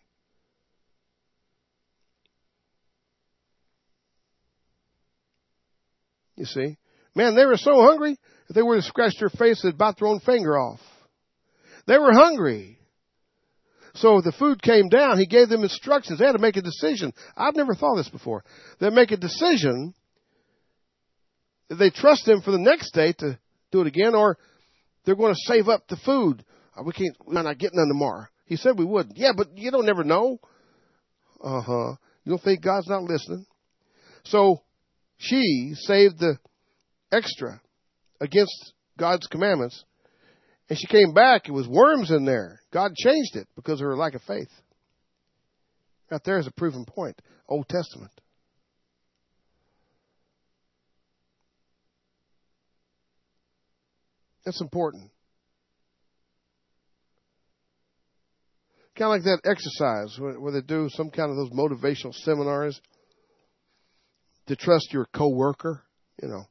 You see? Man, they were so hungry, if they were to scratch their face, they'd bite their own finger off. They were hungry. So the food came down. He gave them instructions. They had to make a decision. I've never thought of this before. They make a decision. If they trust him for the next day to do it again, or they're going to save up the food. We can't, we're not getting none tomorrow. He said we would. Yeah, but you don't never know. Uh-huh. You don't think God's not listening? So she saved the extra against God's commandments. And she came back. It was worms in there. God changed it because of her lack of faith. Right there is a proven point. Old Testament. That's important. Kind of like that exercise where, where they do some kind of those motivational seminars to trust your coworker, you know.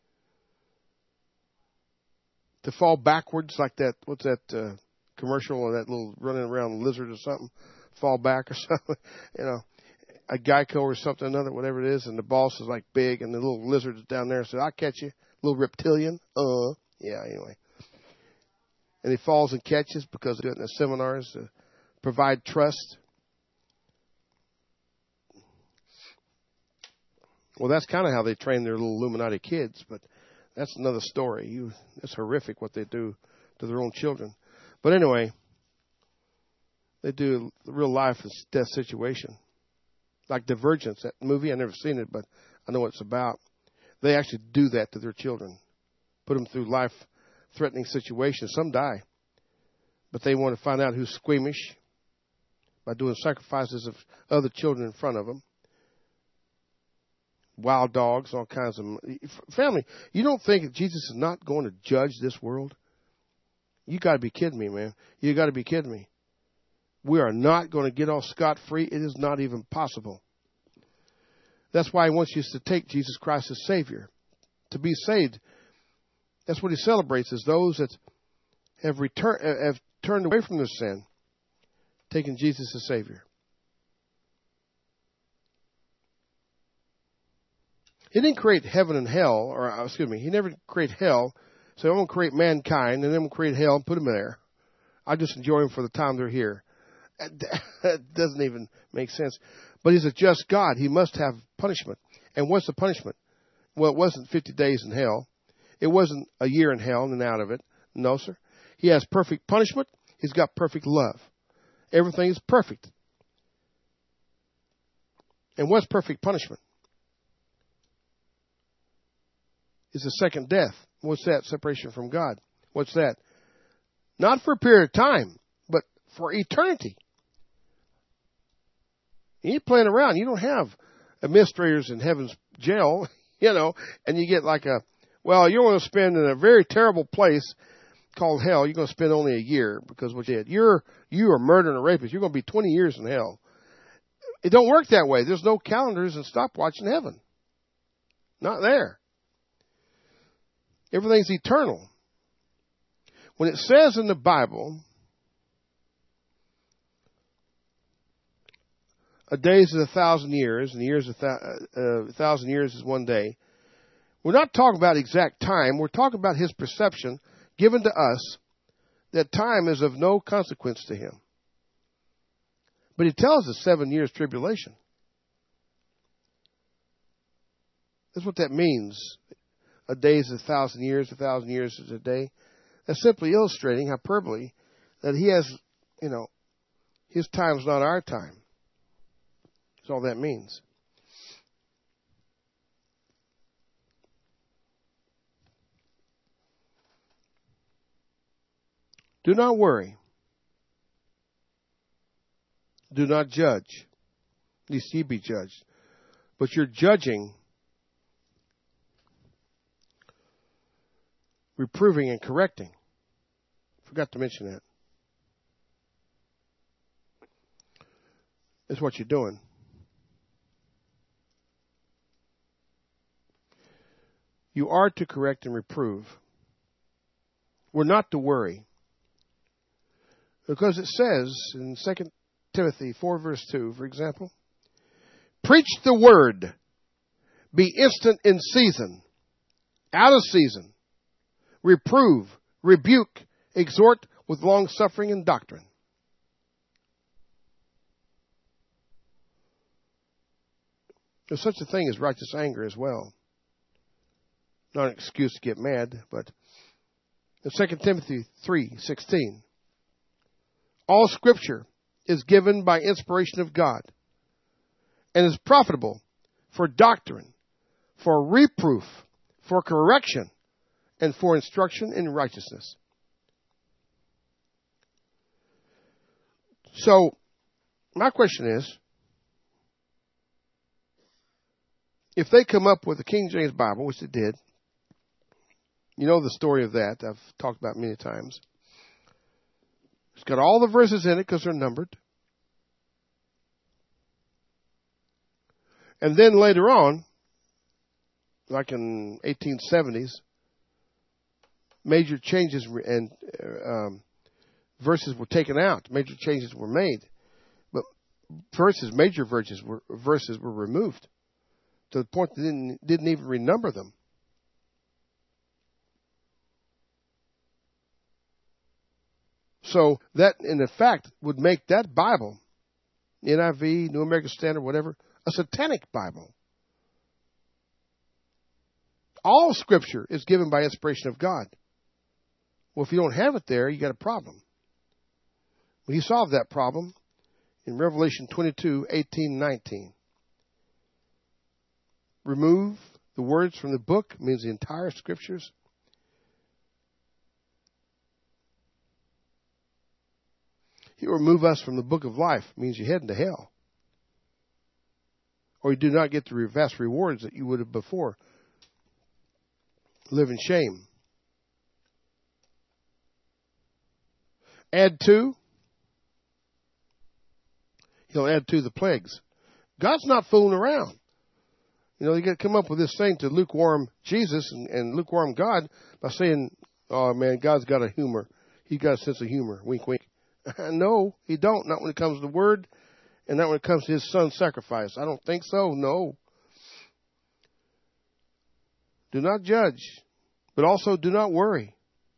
To fall backwards like that, what's that uh, commercial or that little running around lizard or something, fall back or something, you know, a Geico or something, another, whatever it is, and the boss is like big and the little lizard is down there and says, I'll catch you, little reptilian, uh, yeah, anyway. And he falls and catches because they do it in the seminars to provide trust. Well, that's kind of how they train their little Illuminati kids, but that's another story. You, it's horrific what they do to their own children. But anyway, they do a real life and death situation. Like Divergence, that movie, I've never seen it, but I know what it's about. They actually do that to their children. Put them through life life-threatening situations. Some die. But they want to find out who's squeamish by doing sacrifices of other children in front of them. Wild dogs, all kinds of... Family, you don't think that Jesus is not going to judge this world? You got to be kidding me, man. You got to be kidding me. We are not going to get off scot-free. It is not even possible. That's why he wants you to take Jesus Christ as Savior. To be saved, that's what he celebrates, is those that have returned, have turned away from their sin, taking Jesus as Savior. He didn't create heaven and hell, or excuse me, he never created hell. So I'm going to create mankind, and then I'm going to create hell and put them there. I just enjoy them for the time they're here. That doesn't even make sense. But he's a just God. He must have punishment. And what's the punishment? Well, it wasn't fifty days in hell. It wasn't a year in hell and then out of it. No, sir. He has perfect punishment. He's got perfect love. Everything is perfect. And what's perfect punishment? It's the second death. What's that? Separation from God. What's that? Not for a period of time, but for eternity. You ain't playing around. You don't have administrators in heaven's jail, you know, and you get like a, well, you're going to spend in a very terrible place called hell. You're going to spend only a year because what you did. You're, you are murdering a rapist. You're going to be twenty years in hell. It don't work that way. There's no calendars and stopwatch in heaven. Not there. Everything's eternal. When it says in the Bible, a day is a thousand years, and a year is a, th- uh, a thousand years is one day. We're not talking about exact time. We're talking about his perception given to us that time is of no consequence to him. But he tells us seven years tribulation. That's what that means. A day is a thousand years, a thousand years is a day. That's simply illustrating hyperbole that he has, you know, his time's not our time. That's all that means. Do not worry. Do not judge. At least ye be judged. But you're judging, reproving and correcting. Forgot to mention that. That's what you're doing. You are to correct and reprove. We're not to worry. Because it says in Second Timothy four verse two, for example, preach the word, be instant in season, out of season, reprove, rebuke, exhort with long suffering and doctrine. There's such a thing as righteous anger as well. Not an excuse to get mad, but in Second Timothy three sixteen, all Scripture is given by inspiration of God and is profitable for doctrine, for reproof, for correction, and for instruction in righteousness. So, my question is, if they come up with the King James Bible, which they did, you know the story of that. I've talked about many times. It's got all the verses in it because they're numbered. And then later on, like in eighteen seventies, major changes and um, verses were taken out. Major changes were made. But verses, major verses were, verses were removed to the point that they didn't, didn't even renumber them. So that, in effect, would make that Bible, N I V, New American Standard, whatever, a satanic Bible. All Scripture is given by inspiration of God. Well, if you don't have it there, you got a problem. Well, he solved that problem in Revelation twenty-two, eighteen, nineteen. Remove the words from the book means the entire Scriptures. He will remove us from the book of life. It means you're heading to hell. Or you do not get the vast rewards that you would have before. Live in shame. Add to. He'll add to the plagues. God's not fooling around. You know, you got to come up with this thing to lukewarm Jesus and, and lukewarm God by saying, oh, man, God's got a humor. He's got a sense of humor. Wink, wink. No, he don't. Not when it comes to the word and not when it comes to his son's sacrifice. I don't think so. No. Do not judge, but also do not worry.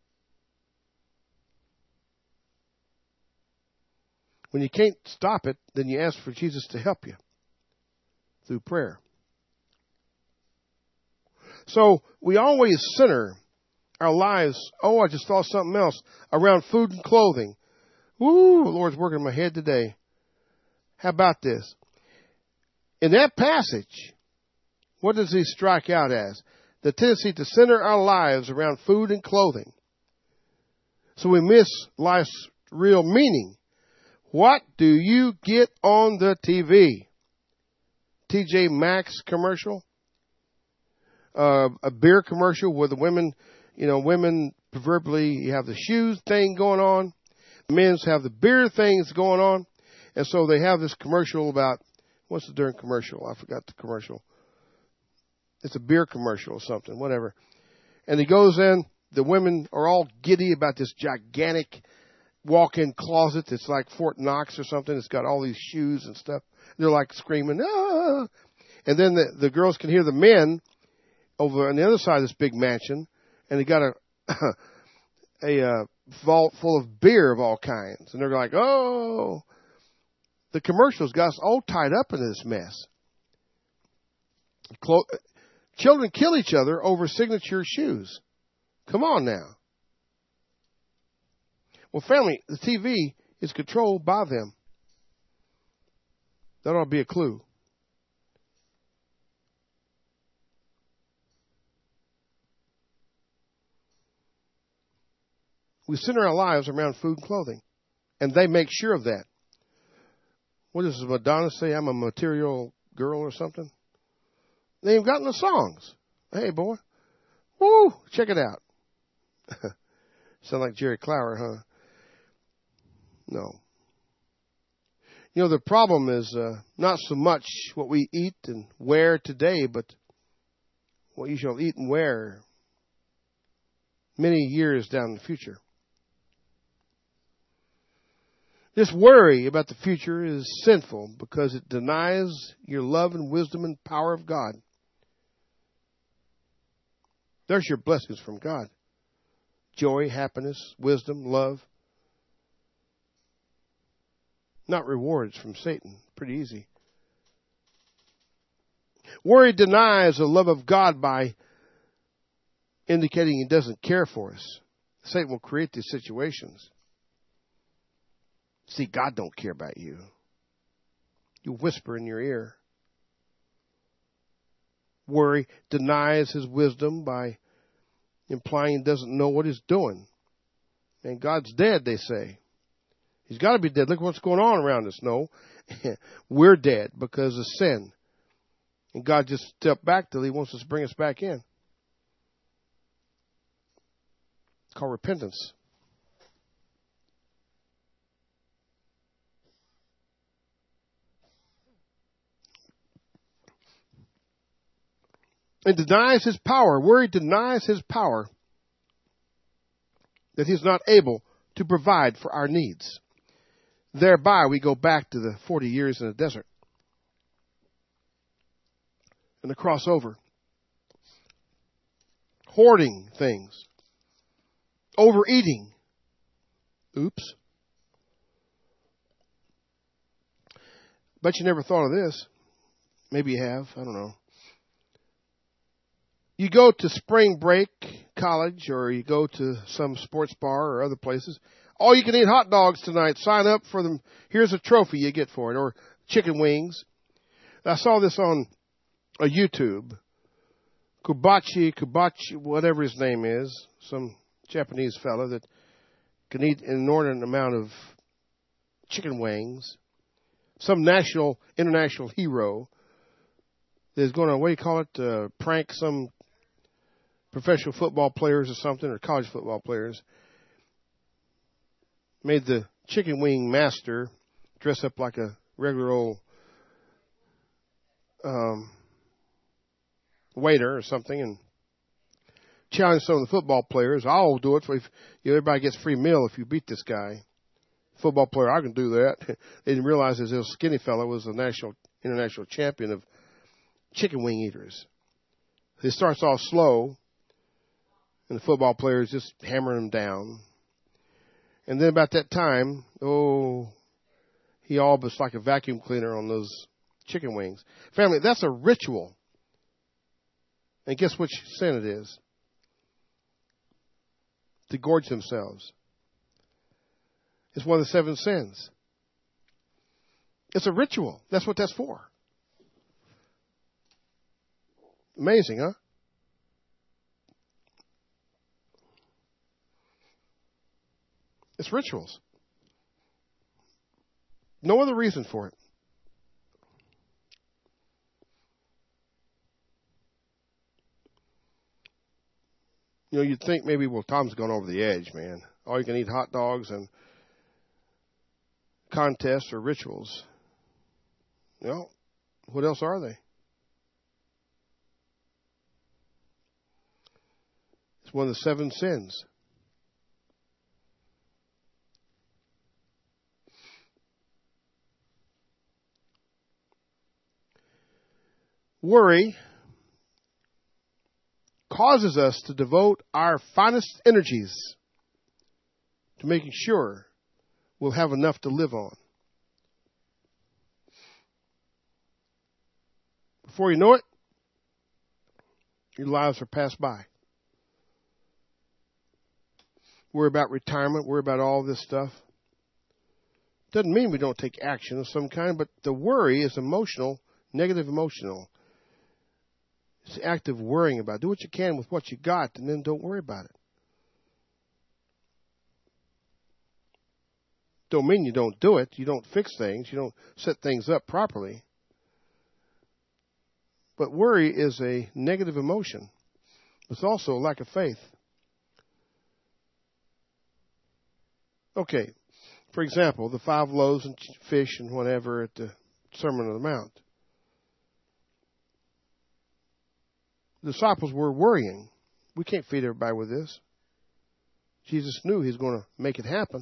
When you can't stop it, then you ask for Jesus to help you through prayer. So we always center our lives, oh, I just thought something else, around food and clothing. Woo, the Lord's working in my head today. How about this? In that passage, what does he strike out as? The tendency to center our lives around food and clothing. So we miss life's real meaning. What do you get on the T V? T J Maxx commercial? Uh, a beer commercial where the women, you know, women proverbially, you have the shoes thing going on. The men's have the beer things going on. And so they have this commercial about, what's the darn commercial? I forgot the commercial. It's a beer commercial or something, whatever. And he goes in, the women are all giddy about this gigantic walk-in closet that's like Fort Knox or something. It's got all these shoes and stuff. They're like screaming, ah! And then the, the girls can hear the men over on the other side of this big mansion, and they got a a uh, vault full of beer of all kinds. And they're like, oh, the commercials got us all tied up in this mess. Clo- Children kill each other over signature shoes. Come on now. Well, family, the T V is controlled by them. That ought to be a clue. We center our lives around food and clothing, and they make sure of that. What does Madonna say? I'm a material girl or something? They ain't gotten the songs. Hey, boy. Woo! Check it out. Sound like Jerry Clower, huh? No. You know, the problem is uh, not so much what we eat and wear today, but what you shall eat and wear many years down in the future. This worry about the future is sinful because it denies your love and wisdom and power of God. There's your blessings from God. Joy, happiness, wisdom, love. Not rewards from Satan. Pretty easy. Worry denies the love of God by indicating he doesn't care for us. Satan will create these situations. See, God don't care about you. You whisper in your ear. Worry denies his wisdom by implying he doesn't know what he's doing. And God's dead, they say. He's got to be dead. Look what's going on around us. No, we're dead because of sin. And God just stepped back till he wants us to bring us back in. It's called repentance. It denies his power. Worry denies his power that he's not able to provide for our needs. Thereby, we go back to the forty years in the desert and the crossover. Hoarding things. Overeating. Oops. Bet you never thought of this. Maybe you have. I don't know. You go to spring break college or you go to some sports bar or other places. Oh, you can eat hot dogs tonight. Sign up for them. Here's a trophy you get for it. Or chicken wings. I saw this on a YouTube. Kubachi, Kubachi, whatever his name is. Some Japanese fella that can eat an inordinate amount of chicken wings. Some national, international hero is going to, what do you call it, uh, prank some professional football players or something, or college football players. Made the chicken wing master dress up like a regular old um, waiter or something and challenge some of the football players. I'll do it. If you know, everybody gets a free meal if you beat this guy. Football player, I can do that. They didn't realize this little skinny fellow was a national, international champion of chicken wing eaters. It starts off slow, and the football player is just hammering him down. And then about that time, oh, he all but's like a vacuum cleaner on those chicken wings. Family, that's a ritual. And guess which sin it is? To gorge themselves. It's one of the seven sins. It's a ritual. That's what that's for. Amazing, huh? It's rituals. No other reason for it. You know, you'd think maybe, well, Tom's gone over the edge, man. All you can eat hot dogs and contests or rituals. You know, what else are they? It's one of the seven sins. Worry causes us to devote our finest energies to making sure we'll have enough to live on. Before you know it, your lives are passed by. Worry about retirement, worry about all this stuff. Doesn't mean we don't take action of some kind, but the worry is emotional, negative emotional. It's the act of worrying about it. Do what you can with what you got, and then don't worry about it. Don't mean you don't do it. You don't fix things. You don't set things up properly. But worry is a negative emotion. It's also a lack of faith. Okay, for example, the five loaves and fish and whatever at the Sermon on the Mount. The disciples were worrying. We can't feed everybody with this. Jesus knew he was going to make it happen.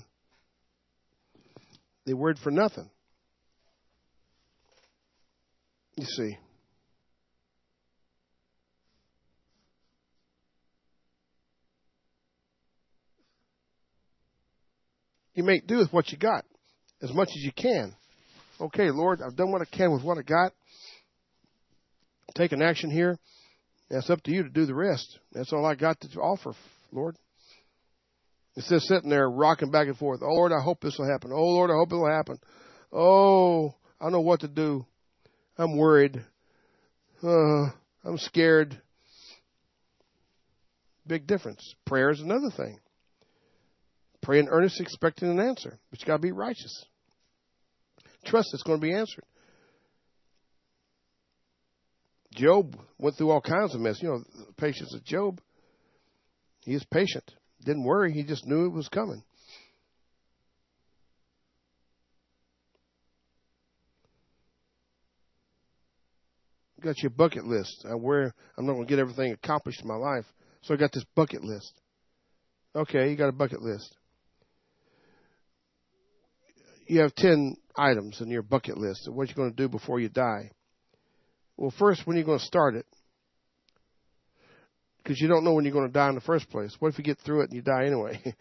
They worried for nothing. You see. You make do with what you got as much as you can. Okay, Lord, I've done what I can with what I got. Taking action here. That's up to you to do the rest. That's all I got to offer, Lord. Instead of sitting there rocking back and forth. Oh, Lord, I hope this will happen. Oh, Lord, I hope it will happen. Oh, I don't know what to do. I'm worried. Uh, I'm scared. Big difference. Prayer is another thing. Pray in earnest, expecting an answer. But you got to be righteous. Trust it's going to be answered. Job went through all kinds of mess. You know, the patience of Job. He is patient. Didn't worry. He just knew it was coming. Got your bucket list. I where I'm not going to get everything accomplished in my life. So I got this bucket list. Okay, you got a bucket list. You have ten items in your bucket list of what you're going to do before you die. Well, first, when are you going to start it? Because you don't know when you're going to die in the first place. What if you get through it and you die anyway?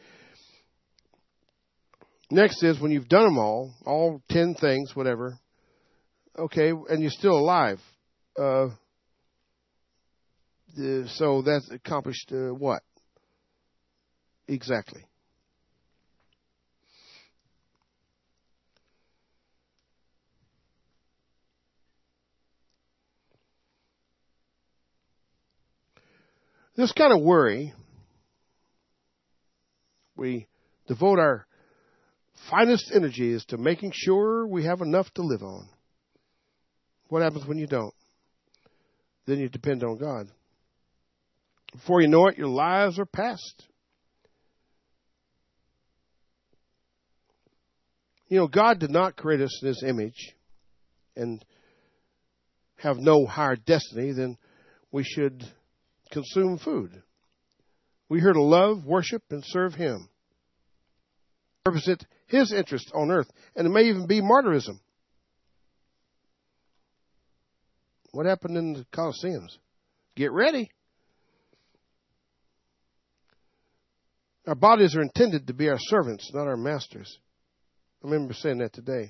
Next is when you've done them all, all ten things, whatever. Okay, and you're still alive. Uh, the, so that's accomplished uh, what? Exactly. This kind of worry, we devote our finest energy is to making sure we have enough to live on. What happens when you don't? Then you depend on God. Before you know it, your lives are past. You know, God did not create us in His image and have no higher destiny than we should consume food. We're here to love, worship, and serve Him. Represent His interest on earth, and it may even be martyrism. What happened in the Colosseums? Get ready. Our bodies are intended to be our servants, not our masters. I remember saying that today.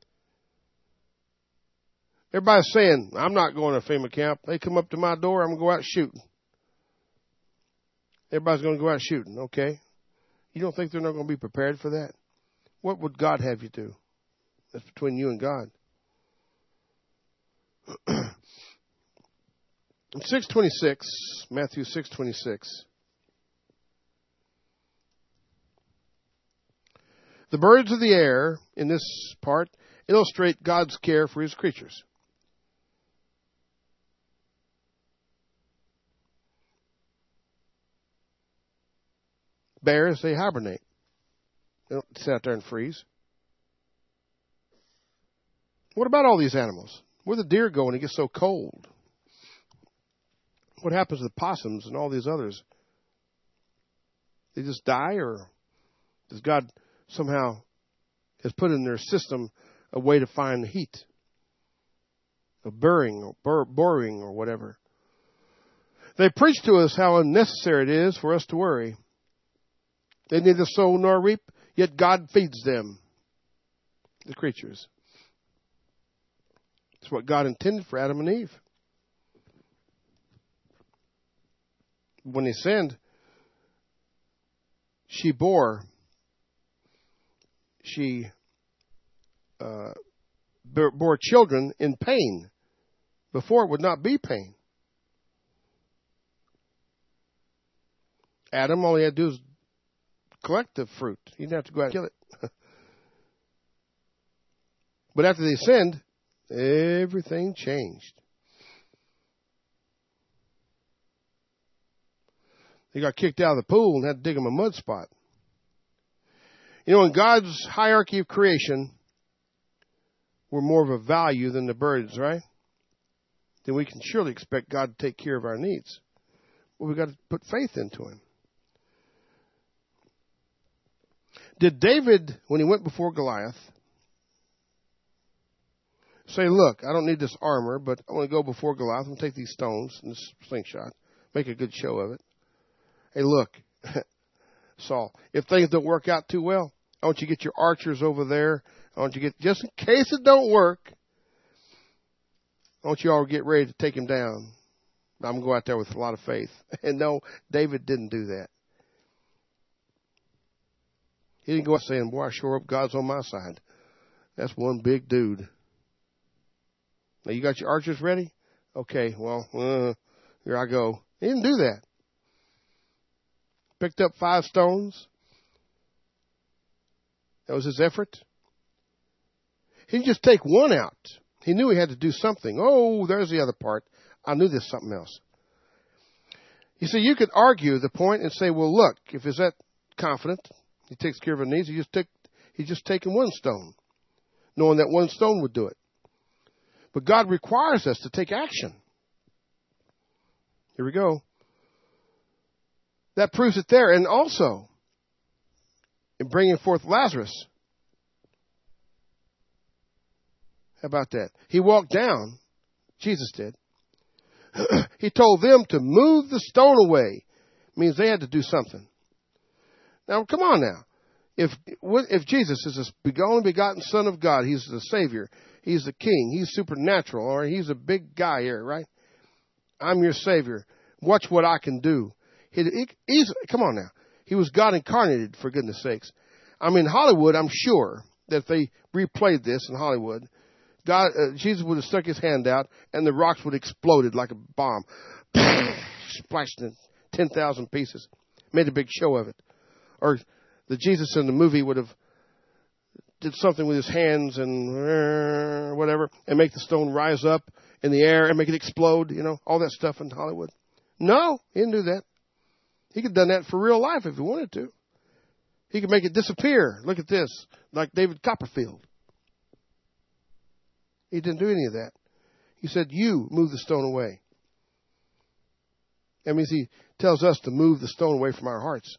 Everybody's saying, I'm not going to FEMA camp. They come up to my door, I'm going to go out shooting. Everybody's going to go out shooting, okay? You don't think they're not going to be prepared for that? What would God have you do? That's between you and God. In six twenty-six, Matthew six twenty-six, the birds of the air, in this part, illustrate God's care for His creatures. Bears, they hibernate. They don't sit out there and freeze. What about all these animals? Where the deer go when it gets so cold? What happens to the possums and all these others? They just die, or does God somehow has put in their system a way to find the heat? Of burrowing or bur- boring or whatever. They preach to us how unnecessary it is for us to worry. They neither sow nor reap, yet God feeds them, the creatures. It's what God intended for Adam and Eve. When He sinned, she bore, she uh, bore children in pain. Before it would not be pain. Adam, all he had to do is collect the fruit. He didn't have to go out and kill it. But after they sinned, everything changed. They got kicked out of the pool and had to dig them a mud spot. You know, in God's hierarchy of creation, we're more of a value than the birds, right? Then we can surely expect God to take care of our needs. Well, we've got to put faith into Him. Did David, when he went before Goliath, say, look, I don't need this armor, but I want to go before Goliath and take these stones and this slingshot, make a good show of it. Hey, look, Saul, if things don't work out too well, I want you to get your archers over there. I want you to get, just in case it don't work, I want you all to get ready to take him down. I'm going to go out there with a lot of faith. And no, David didn't do that. He didn't go out saying, boy, I sure hope God's on my side. That's one big dude. Now, you got your archers ready? Okay, well, uh, here I go. He didn't do that. Picked up five stones. That was his effort. He didn't just take one out. He knew he had to do something. Oh, there's the other part. I knew there's something else. You see, you could argue the point and say, well, look, if he's that confident, he takes care of his needs, he just took, he's just taken one stone, knowing that one stone would do it. But God requires us to take action. Here we go. That proves it there. And also, in bringing forth Lazarus. How about that? He walked down. Jesus did. He told them to move the stone away. It means they had to do something. Now, come on now. If if Jesus is the only begotten Son of God, He's the Savior, He's the King, He's supernatural, or He's a big guy here, right? I'm your Savior. Watch what I can do. He, he, he's, come on now. He was God incarnated, for goodness sakes. I mean, Hollywood, I'm sure that if they replayed this in Hollywood, God, uh, Jesus would have stuck His hand out and the rocks would have exploded like a bomb. Splashed in ten thousand pieces. Made a big show of it. Or the Jesus in the movie would have did something with his hands and uh, whatever, and make the stone rise up in the air and make it explode, you know, all that stuff in Hollywood. No, he didn't do that. He could have done that for real life if he wanted to. He could make it disappear. Look at this, like David Copperfield. He didn't do any of that. He said, you move the stone away. That means he tells us to move the stone away from our hearts.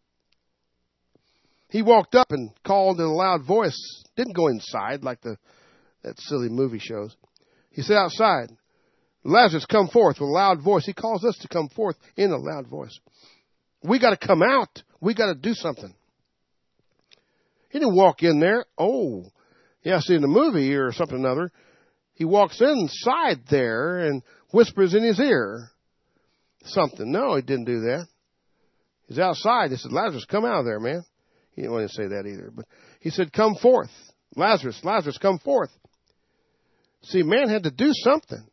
He walked up and called in a loud voice. Didn't go inside like the that silly movie shows. He said outside, Lazarus, come forth with a loud voice. He calls us to come forth in a loud voice. We got to come out. We got to do something. He didn't walk in there. Oh, yeah, see in the movie or something or another. He walks inside there and whispers in his ear something. No, he didn't do that. He's outside. He said, Lazarus, come out of there, man. He didn't want to say that either. But he said, come forth. Lazarus, Lazarus, come forth. See, man had to do something.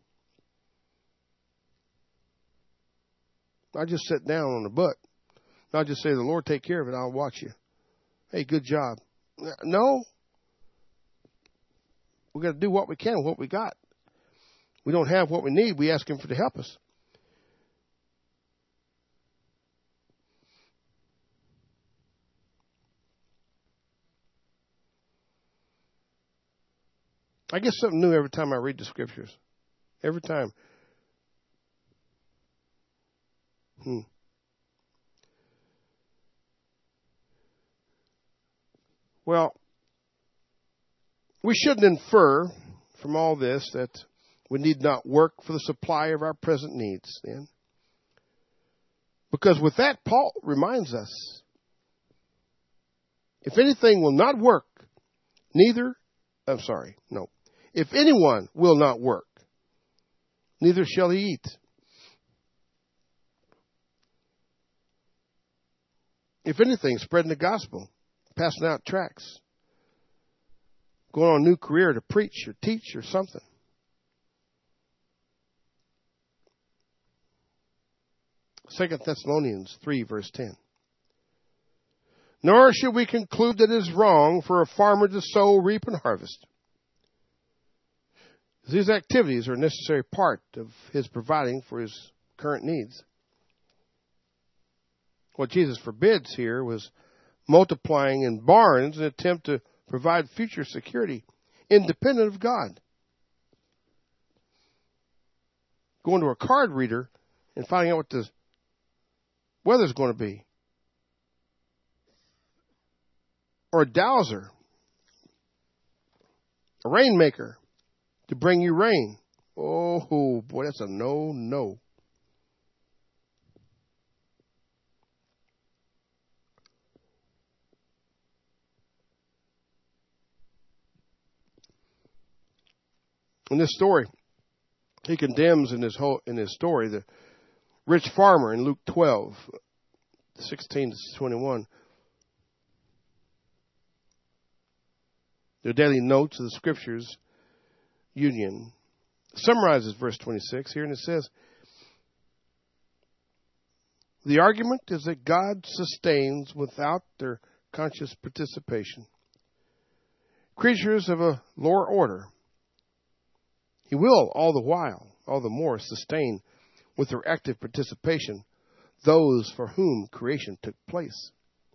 Not just sit down on the butt. Not just say, the Lord take care of it, I'll watch you. Hey, good job. No. We've got to do what we can with what we got. We don't have what we need. We ask him for to help us. I get something new every time I read the scriptures. Every time. Hmm. Well, we shouldn't infer from all this that we need not work for the supply of our present needs, then. Because with that, Paul reminds us, if anything will not work, neither, I'm sorry, no. If anyone will not work, neither shall he eat. If anything, spreading the gospel, passing out tracts, going on a new career to preach or teach or something. Second Thessalonians three, verse ten. Nor should we conclude that it is wrong for a farmer to sow, reap, and harvest. These activities are a necessary part of his providing for his current needs. What Jesus forbids here was multiplying in barns in an attempt to provide future security independent of God. Going to a card reader and finding out what the weather's going to be. Or a dowser, a rainmaker to bring you rain. Oh, boy, that's a no-no. In this story, he condemns in his whole in his story the rich farmer in Luke twelve, sixteen to twenty-one. The daily notes of the Scriptures Union summarizes verse twenty-six here, and it says, the argument is that God sustains without their conscious participation creatures of a lower order. He will, all the while, all the more, sustain with their active participation those for whom creation took place.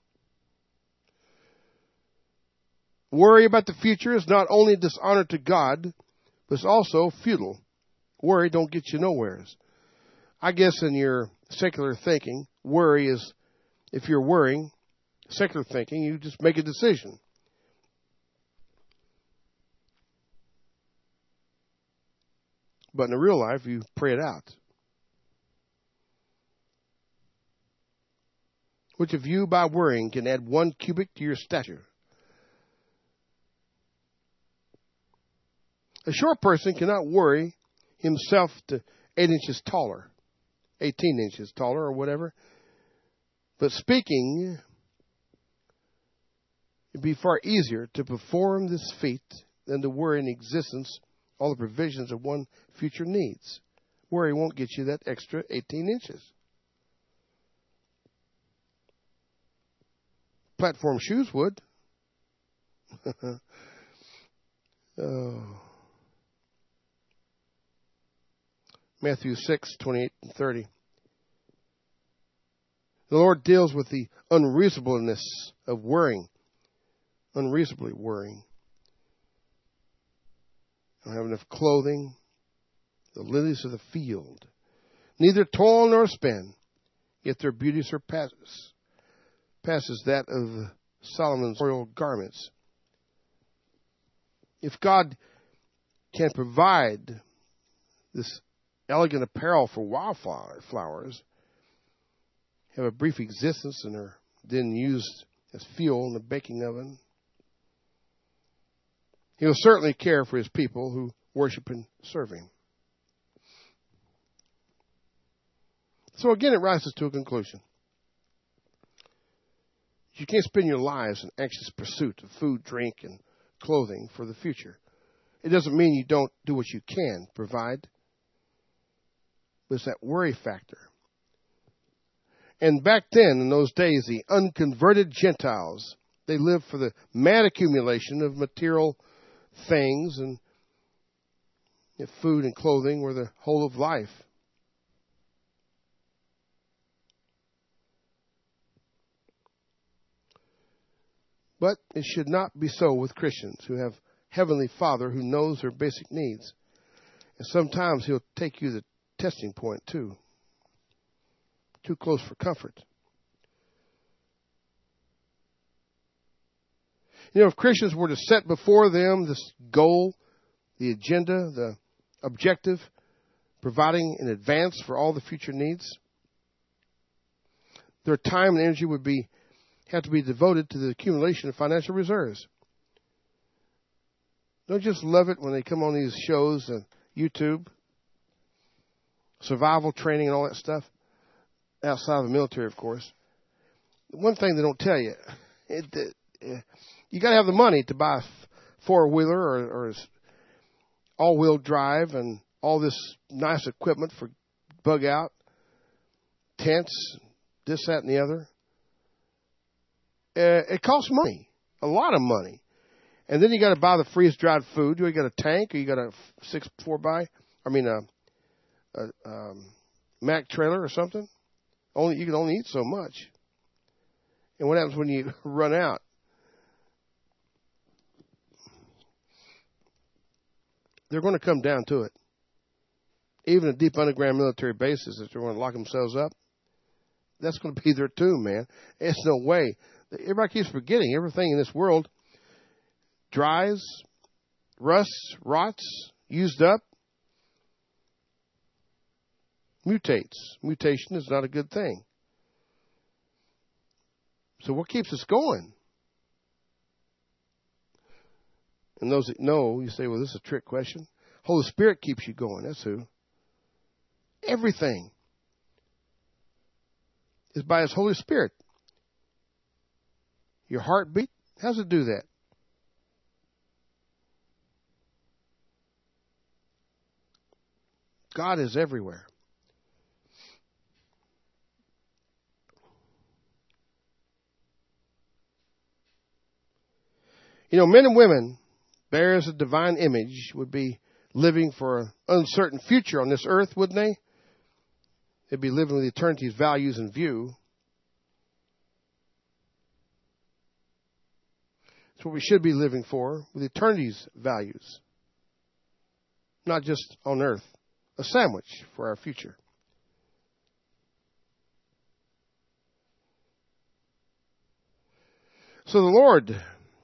Worry about the future is not only dishonor to God, but it's also futile. Worry don't get you nowheres. I guess in your secular thinking, worry is, if you're worrying, secular thinking, you just make a decision. But in the real life, you pray it out. Which of you, by worrying, can add one cubit to your stature? A short person cannot worry himself to eight inches taller, eighteen inches taller or whatever. But speaking, it'd be far easier to perform this feat than to worry in existence all the provisions of one future needs. Worry won't get you that extra eighteen inches. Platform shoes would. Oh. Matthew six, twenty-eight and thirty. The Lord deals with the unreasonableness of worrying, unreasonably worrying. I don't have enough clothing, the lilies of the field, neither toil nor spin, yet their beauty surpasses passes that of Solomon's royal garments. If God can provide this elegant apparel for wildflowers, have a brief existence and are then used as fuel in the baking oven, He will certainly care for His people who worship and serve Him. So again, it rises to a conclusion. You can't spend your lives in anxious pursuit of food, drink, and clothing for the future. It doesn't mean you don't do what you can provide, but it's that worry factor. And back then, in those days, the unconverted Gentiles, they lived for the mad accumulation of material things, and if food and clothing were the whole of life. But it should not be so with Christians who have Heavenly Father who knows their basic needs. And sometimes He'll take you to the testing point too. Too close for comfort. You know, if Christians were to set before them this goal, the agenda, the objective, providing in advance for all the future needs, their time and energy would be have to be devoted to the accumulation of financial reserves. Don't just love it when they come on these shows on YouTube, survival training and all that stuff, outside of the military, of course. One thing they don't tell you, it, it, you got to have the money to buy a four-wheeler or, or all-wheel drive and all this nice equipment for bug out, tents, this, that, and the other. Uh, it costs money, a lot of money. And then you got to buy the freeze-dried food. You got a tank, or you got a six four by, I mean a, a um, Mack trailer or something. Only you can only eat so much. And what happens when you run out? They're going to come down to it. Even at deep underground military bases, if they're going to lock themselves up, that's going to be their tomb, man. It's no way. Everybody keeps forgetting everything in this world dries, rusts, rots, used up, mutates. Mutation is not a good thing. So what keeps us going? And those that know, you say, well, this is a trick question. Holy Spirit keeps you going. That's who. Everything is by His Holy Spirit. Your heartbeat, how does it do that? God is everywhere. You know, men and women, bearers of divine image, would be living for an uncertain future on this earth, wouldn't they? They'd be living with eternity's values in view. That's what we should be living for, with eternity's values. Not just on earth. A sandwich for our future. So the Lord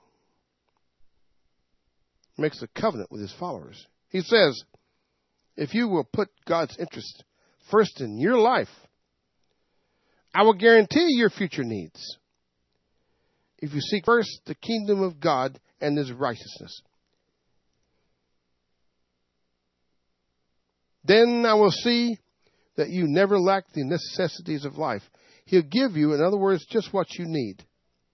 makes a covenant with His followers. He says, if you will put God's interest first in your life, I will guarantee your future needs. If you seek first the kingdom of God and His righteousness, then I will see that you never lack the necessities of life. He'll give you, in other words, just what you need.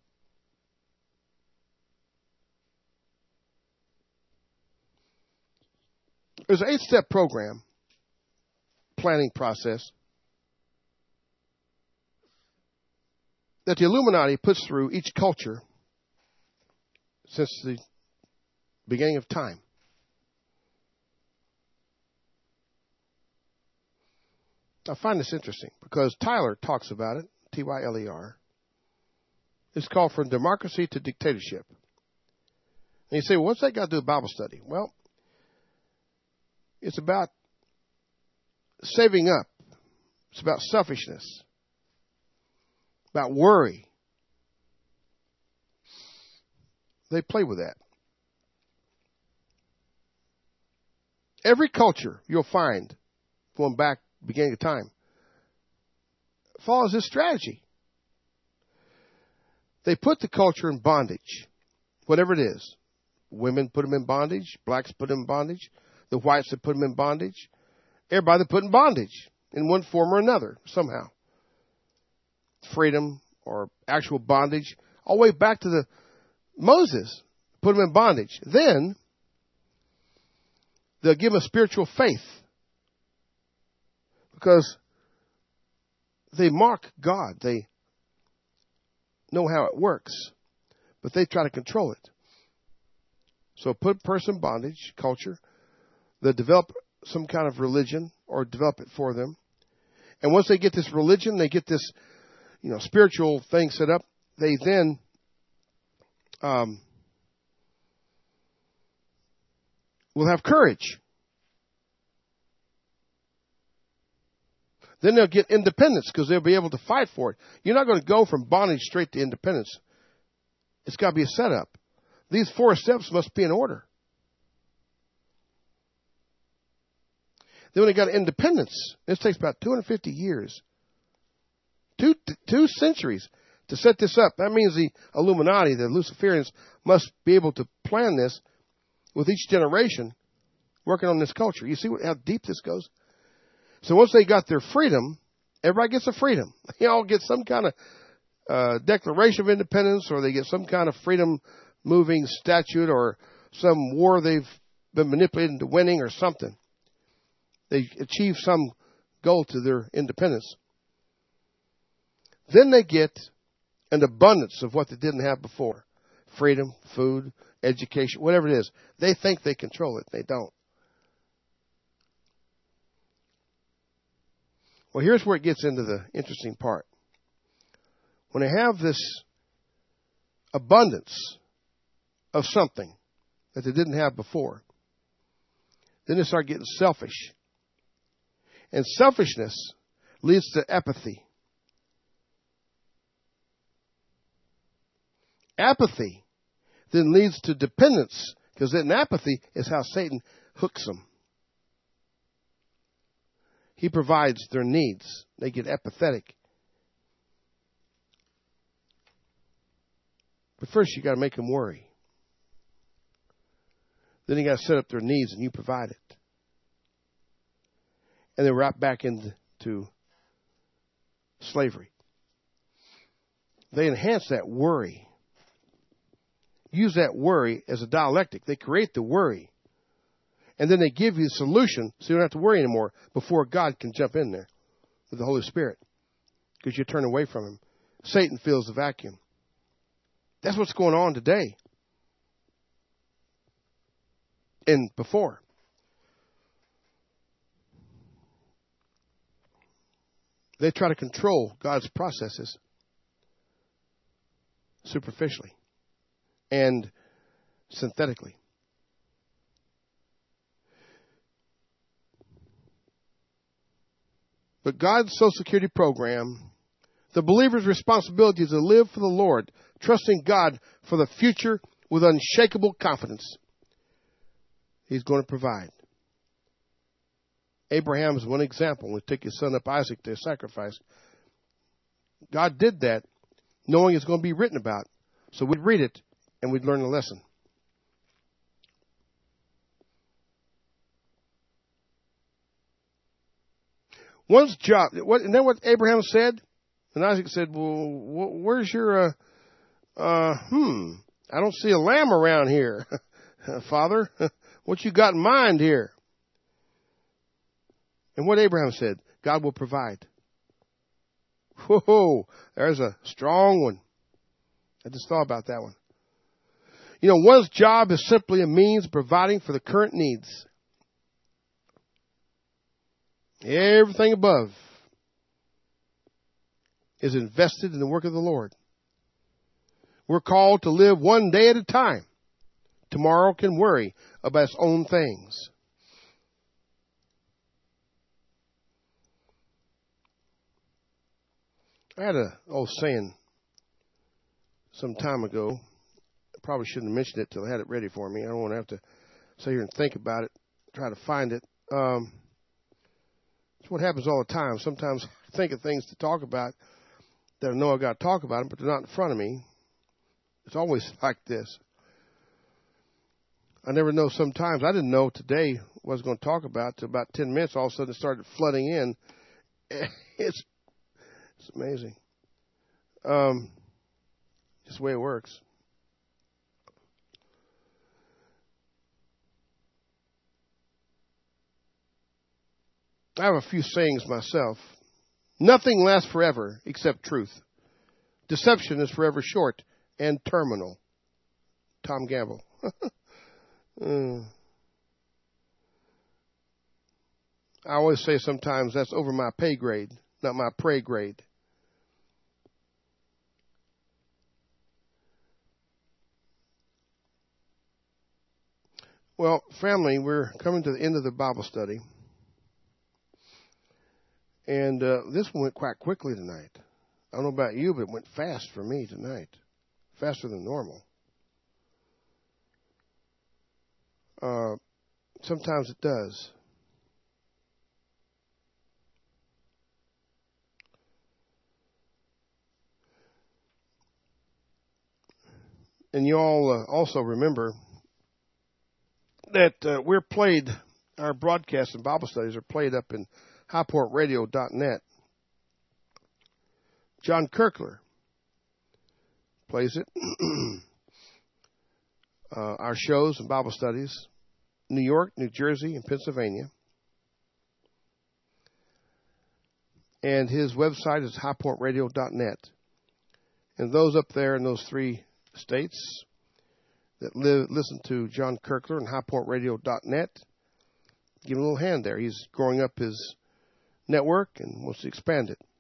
There's an eight-step program, planning process, that the Illuminati puts through each culture since the beginning of time. I find this interesting because Tyler talks about it, T Y L E R. It's called From Democracy to Dictatorship. And you say, well, what's that got to do with Bible study? Well, it's about saving up. It's about selfishness, about worry. They play with that. Every culture you'll find, going back beginning of time, follows this strategy. They put the culture in bondage, whatever it is. Women put them in bondage. Blacks put them in bondage. The whites that put them in bondage. Everybody put in bondage in one form or another, somehow. Freedom or actual bondage, all the way back to the Moses, put them in bondage. Then they'll give them a spiritual faith because they mock God. They know how it works, but they try to control it. So put a person in bondage, culture. They develop some kind of religion or develop it for them. And once they get this religion, they get this, you know, spiritual thing set up, they then um, will have courage. Then they'll get independence because they'll be able to fight for it. You're not going to go from bondage straight to independence. It's got to be a setup. These four steps must be in order. Then when they got independence, this takes about two hundred fifty years. Two, two centuries to set this up. That means the Illuminati, the Luciferians, must be able to plan this with each generation working on this culture. You see what, how deep this goes? So once they got their freedom, everybody gets a freedom. They all get some kind of uh, Declaration of Independence, or they get some kind of freedom-moving statute, or some war they've been manipulated into winning, or something. They achieve some goal to their independence. Then they get an abundance of what they didn't have before. Freedom, food, education, whatever it is. They think they control it. They don't. Well, here's where it gets into the interesting part. When they have this abundance of something that they didn't have before, then they start getting selfish. And selfishness leads to apathy. Apathy then leads to dependence, because then apathy is how Satan hooks them. He provides their needs. They get apathetic. But first you got to make them worry. Then you got to set up their needs and you provide it. And then right back into slavery. They enhance that worry. Use that worry as a dialectic. They create the worry. And then they give you the solution so you don't have to worry anymore before God can jump in there with the Holy Spirit. Because you turn away from Him. Satan fills the vacuum. That's what's going on today. And before. They try to control God's processes superficially and synthetically. But God's Social Security program, the believer's responsibility is to live for the Lord, trusting God for the future with unshakable confidence. He's going to provide. Abraham is one example. When he took his son up Isaac to sacrifice, God did that knowing it's going to be written about. So we'd read it and we'd learn the lesson. One's job, what, and then what Abraham said, and Isaac said, well, where's your, uh, uh, hmm, I don't see a lamb around here, Father. What you got in mind here? And what Abraham said, God will provide. Whoa, there's a strong one. I just thought about that one. You know, one's job is simply a means of providing for the current needs. Everything above is invested in the work of the Lord. We're called to live one day at a time. Tomorrow can worry about its own things. I had an old saying some time ago. I probably shouldn't have mentioned it till I had it ready for me. I don't want to have to sit here and think about it, try to find it. Um, it's what happens all the time. Sometimes I think of things to talk about that I know I've got to talk about them, but they're not in front of me. It's always like this. I never know sometimes. I didn't know today what I was going to talk about till about ten minutes. All of a sudden it started flooding in. It's It's amazing. Um, just the way it works. I have a few sayings myself. Nothing lasts forever except truth. Deception is forever short and terminal. Tom Gamble. uh, I always say sometimes that's over my pay grade, not my pray grade. Well, family, we're coming to the end of the Bible study. And uh, this one went quite quickly tonight. I don't know about you, but it went fast for me tonight. Faster than normal. Uh, sometimes it does. And you all uh, also remember that uh, we're played, our broadcasts and Bible studies are played up in high port radio dot net. John Kirkler plays it. uh, our shows and Bible studies, New York, New Jersey, and Pennsylvania. And his website is high port radio dot net. And those up there in those three states that live, listen to John Kirkler and high port radio dot net, give him a little hand there. He's growing up his network and wants to expand it.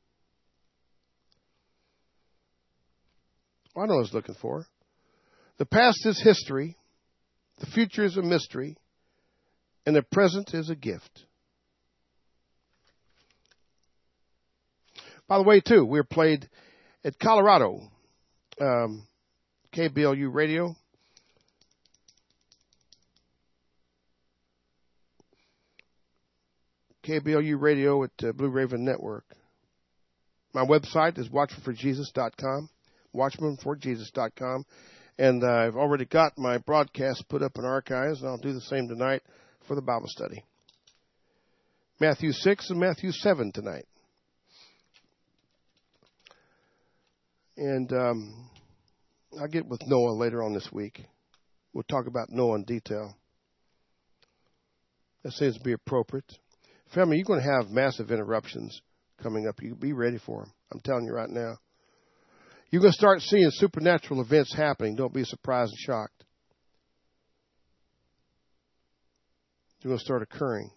I know what I was looking for. The past is history, the future is a mystery, and the present is a gift. By the way, too, we're played at Colorado, um, K B L U Radio. K B L U Radio at uh, Blue Raven Network. My website is watchman for jesus dot com, watchman for jesus dot com. And uh, I've already got my broadcast put up in archives, and I'll do the same tonight for the Bible study. Matthew six and Matthew seven tonight. And um, I'll get with Noah later on this week. We'll talk about Noah in detail. That seems to be appropriate. Family, you're going to have massive interruptions coming up. You be ready for them. I'm telling you right now. You're going to start seeing supernatural events happening. Don't be surprised and shocked. They're going to start occurring.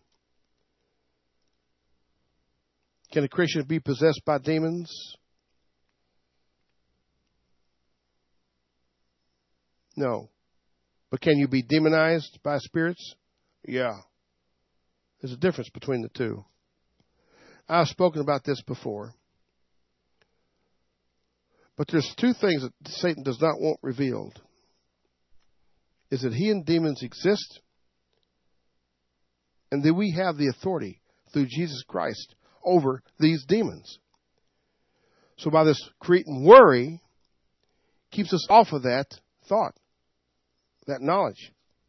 Can a Christian be possessed by demons? No. But can you be demonized by spirits? Yeah. There's a difference between the two. I've spoken about this before. But there's two things that Satan does not want revealed. Is that he and demons exist, and that we have the authority through Jesus Christ over these demons. So by this creating worry, keeps us off of that thought, that knowledge.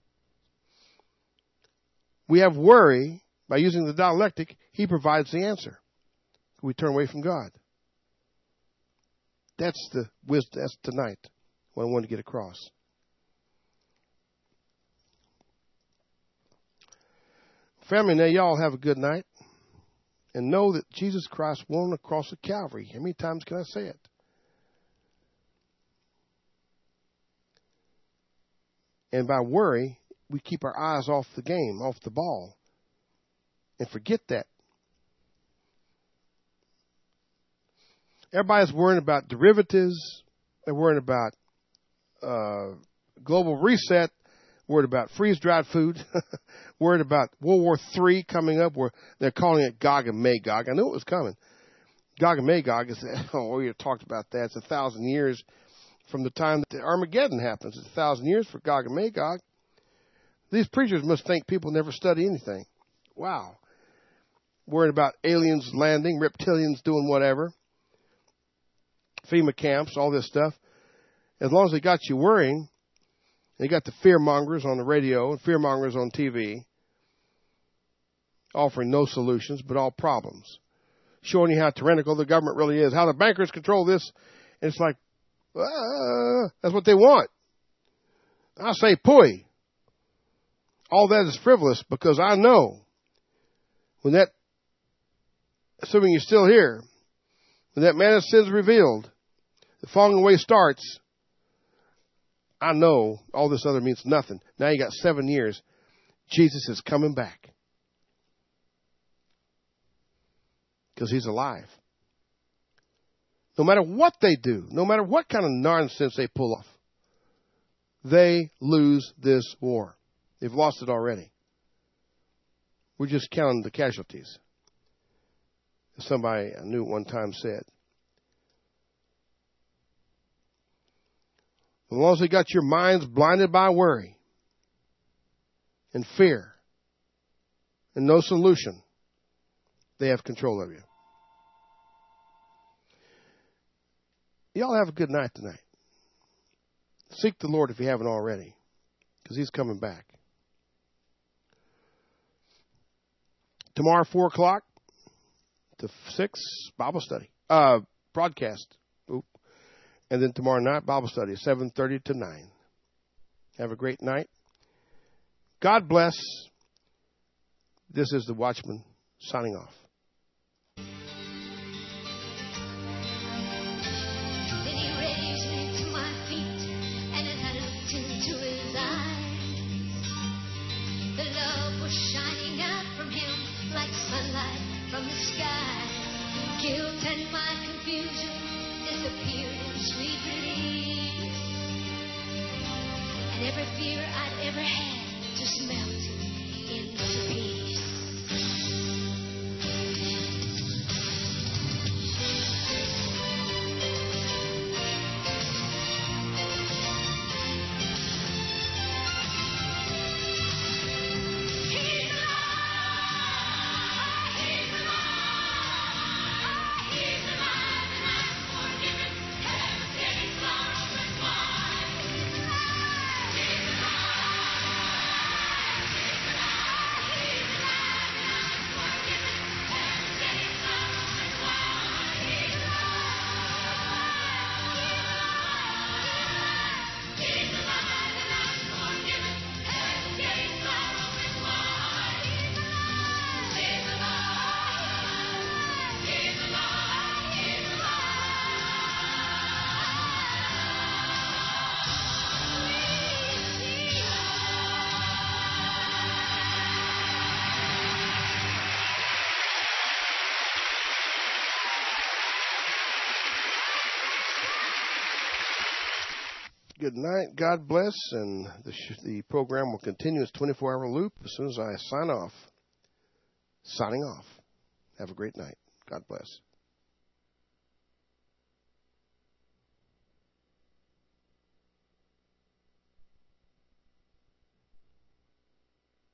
We have worry. By using the dialectic, he provides the answer. We turn away from God. That's the wisdom. That's tonight what I want to get across. Family, now y'all have a good night. And know that Jesus Christ won the cross of Calvary. How many times can I say it? And by worry, we keep our eyes off the game, off the ball, and forget that. Everybody's worrying about derivatives. They're worrying about uh, global reset, worried about freeze-dried food, worried about World War Three coming up, where they're calling it Gog and Magog. I knew it was coming. Gog and Magog is, oh, we talked about that. It's a thousand years from the time that the Armageddon happens. It's a thousand years for Gog and Magog. These preachers must think people never study anything. Wow. Worried about aliens landing, reptilians doing whatever, FEMA camps, all this stuff. As long as they got you worrying, they got the fear-mongers on the radio and fear-mongers on T V offering no solutions but all problems, showing you how tyrannical the government really is, how the bankers control this. And it's like, ah, that's what they want. I say, pooey. All that is frivolous, because I know when that, assuming you're still here, when that man of sin is revealed, the falling away starts, I know all this other means nothing. Now you got seven years. Jesus is coming back. Because he's alive. No matter what they do, no matter what kind of nonsense they pull off, they lose this war. They've lost it already. We're just counting the casualties. As somebody I knew at one time said. As long as they got your minds blinded by worry and fear and no solution, they have control of you. Y'all have a good night tonight. Seek the Lord if you haven't already, because he's coming back. Tomorrow, four o'clock to six, Bible study. Uh, broadcast. Oop. And then tomorrow night, Bible study, seven thirty to nine. Have a great night. God bless. This is the Watchman signing off. Then he raised me to my feet, and as I looked into his eyes, the love was shining out from him like sunlight from the sky. Guilt and my confusion disappeared in sweet relief, and every fear I'd ever had just melted into peace. Good night. God bless. And the, sh- the program will continue its twenty-four hour loop as soon as I sign off. Signing off. Have a great night. God bless.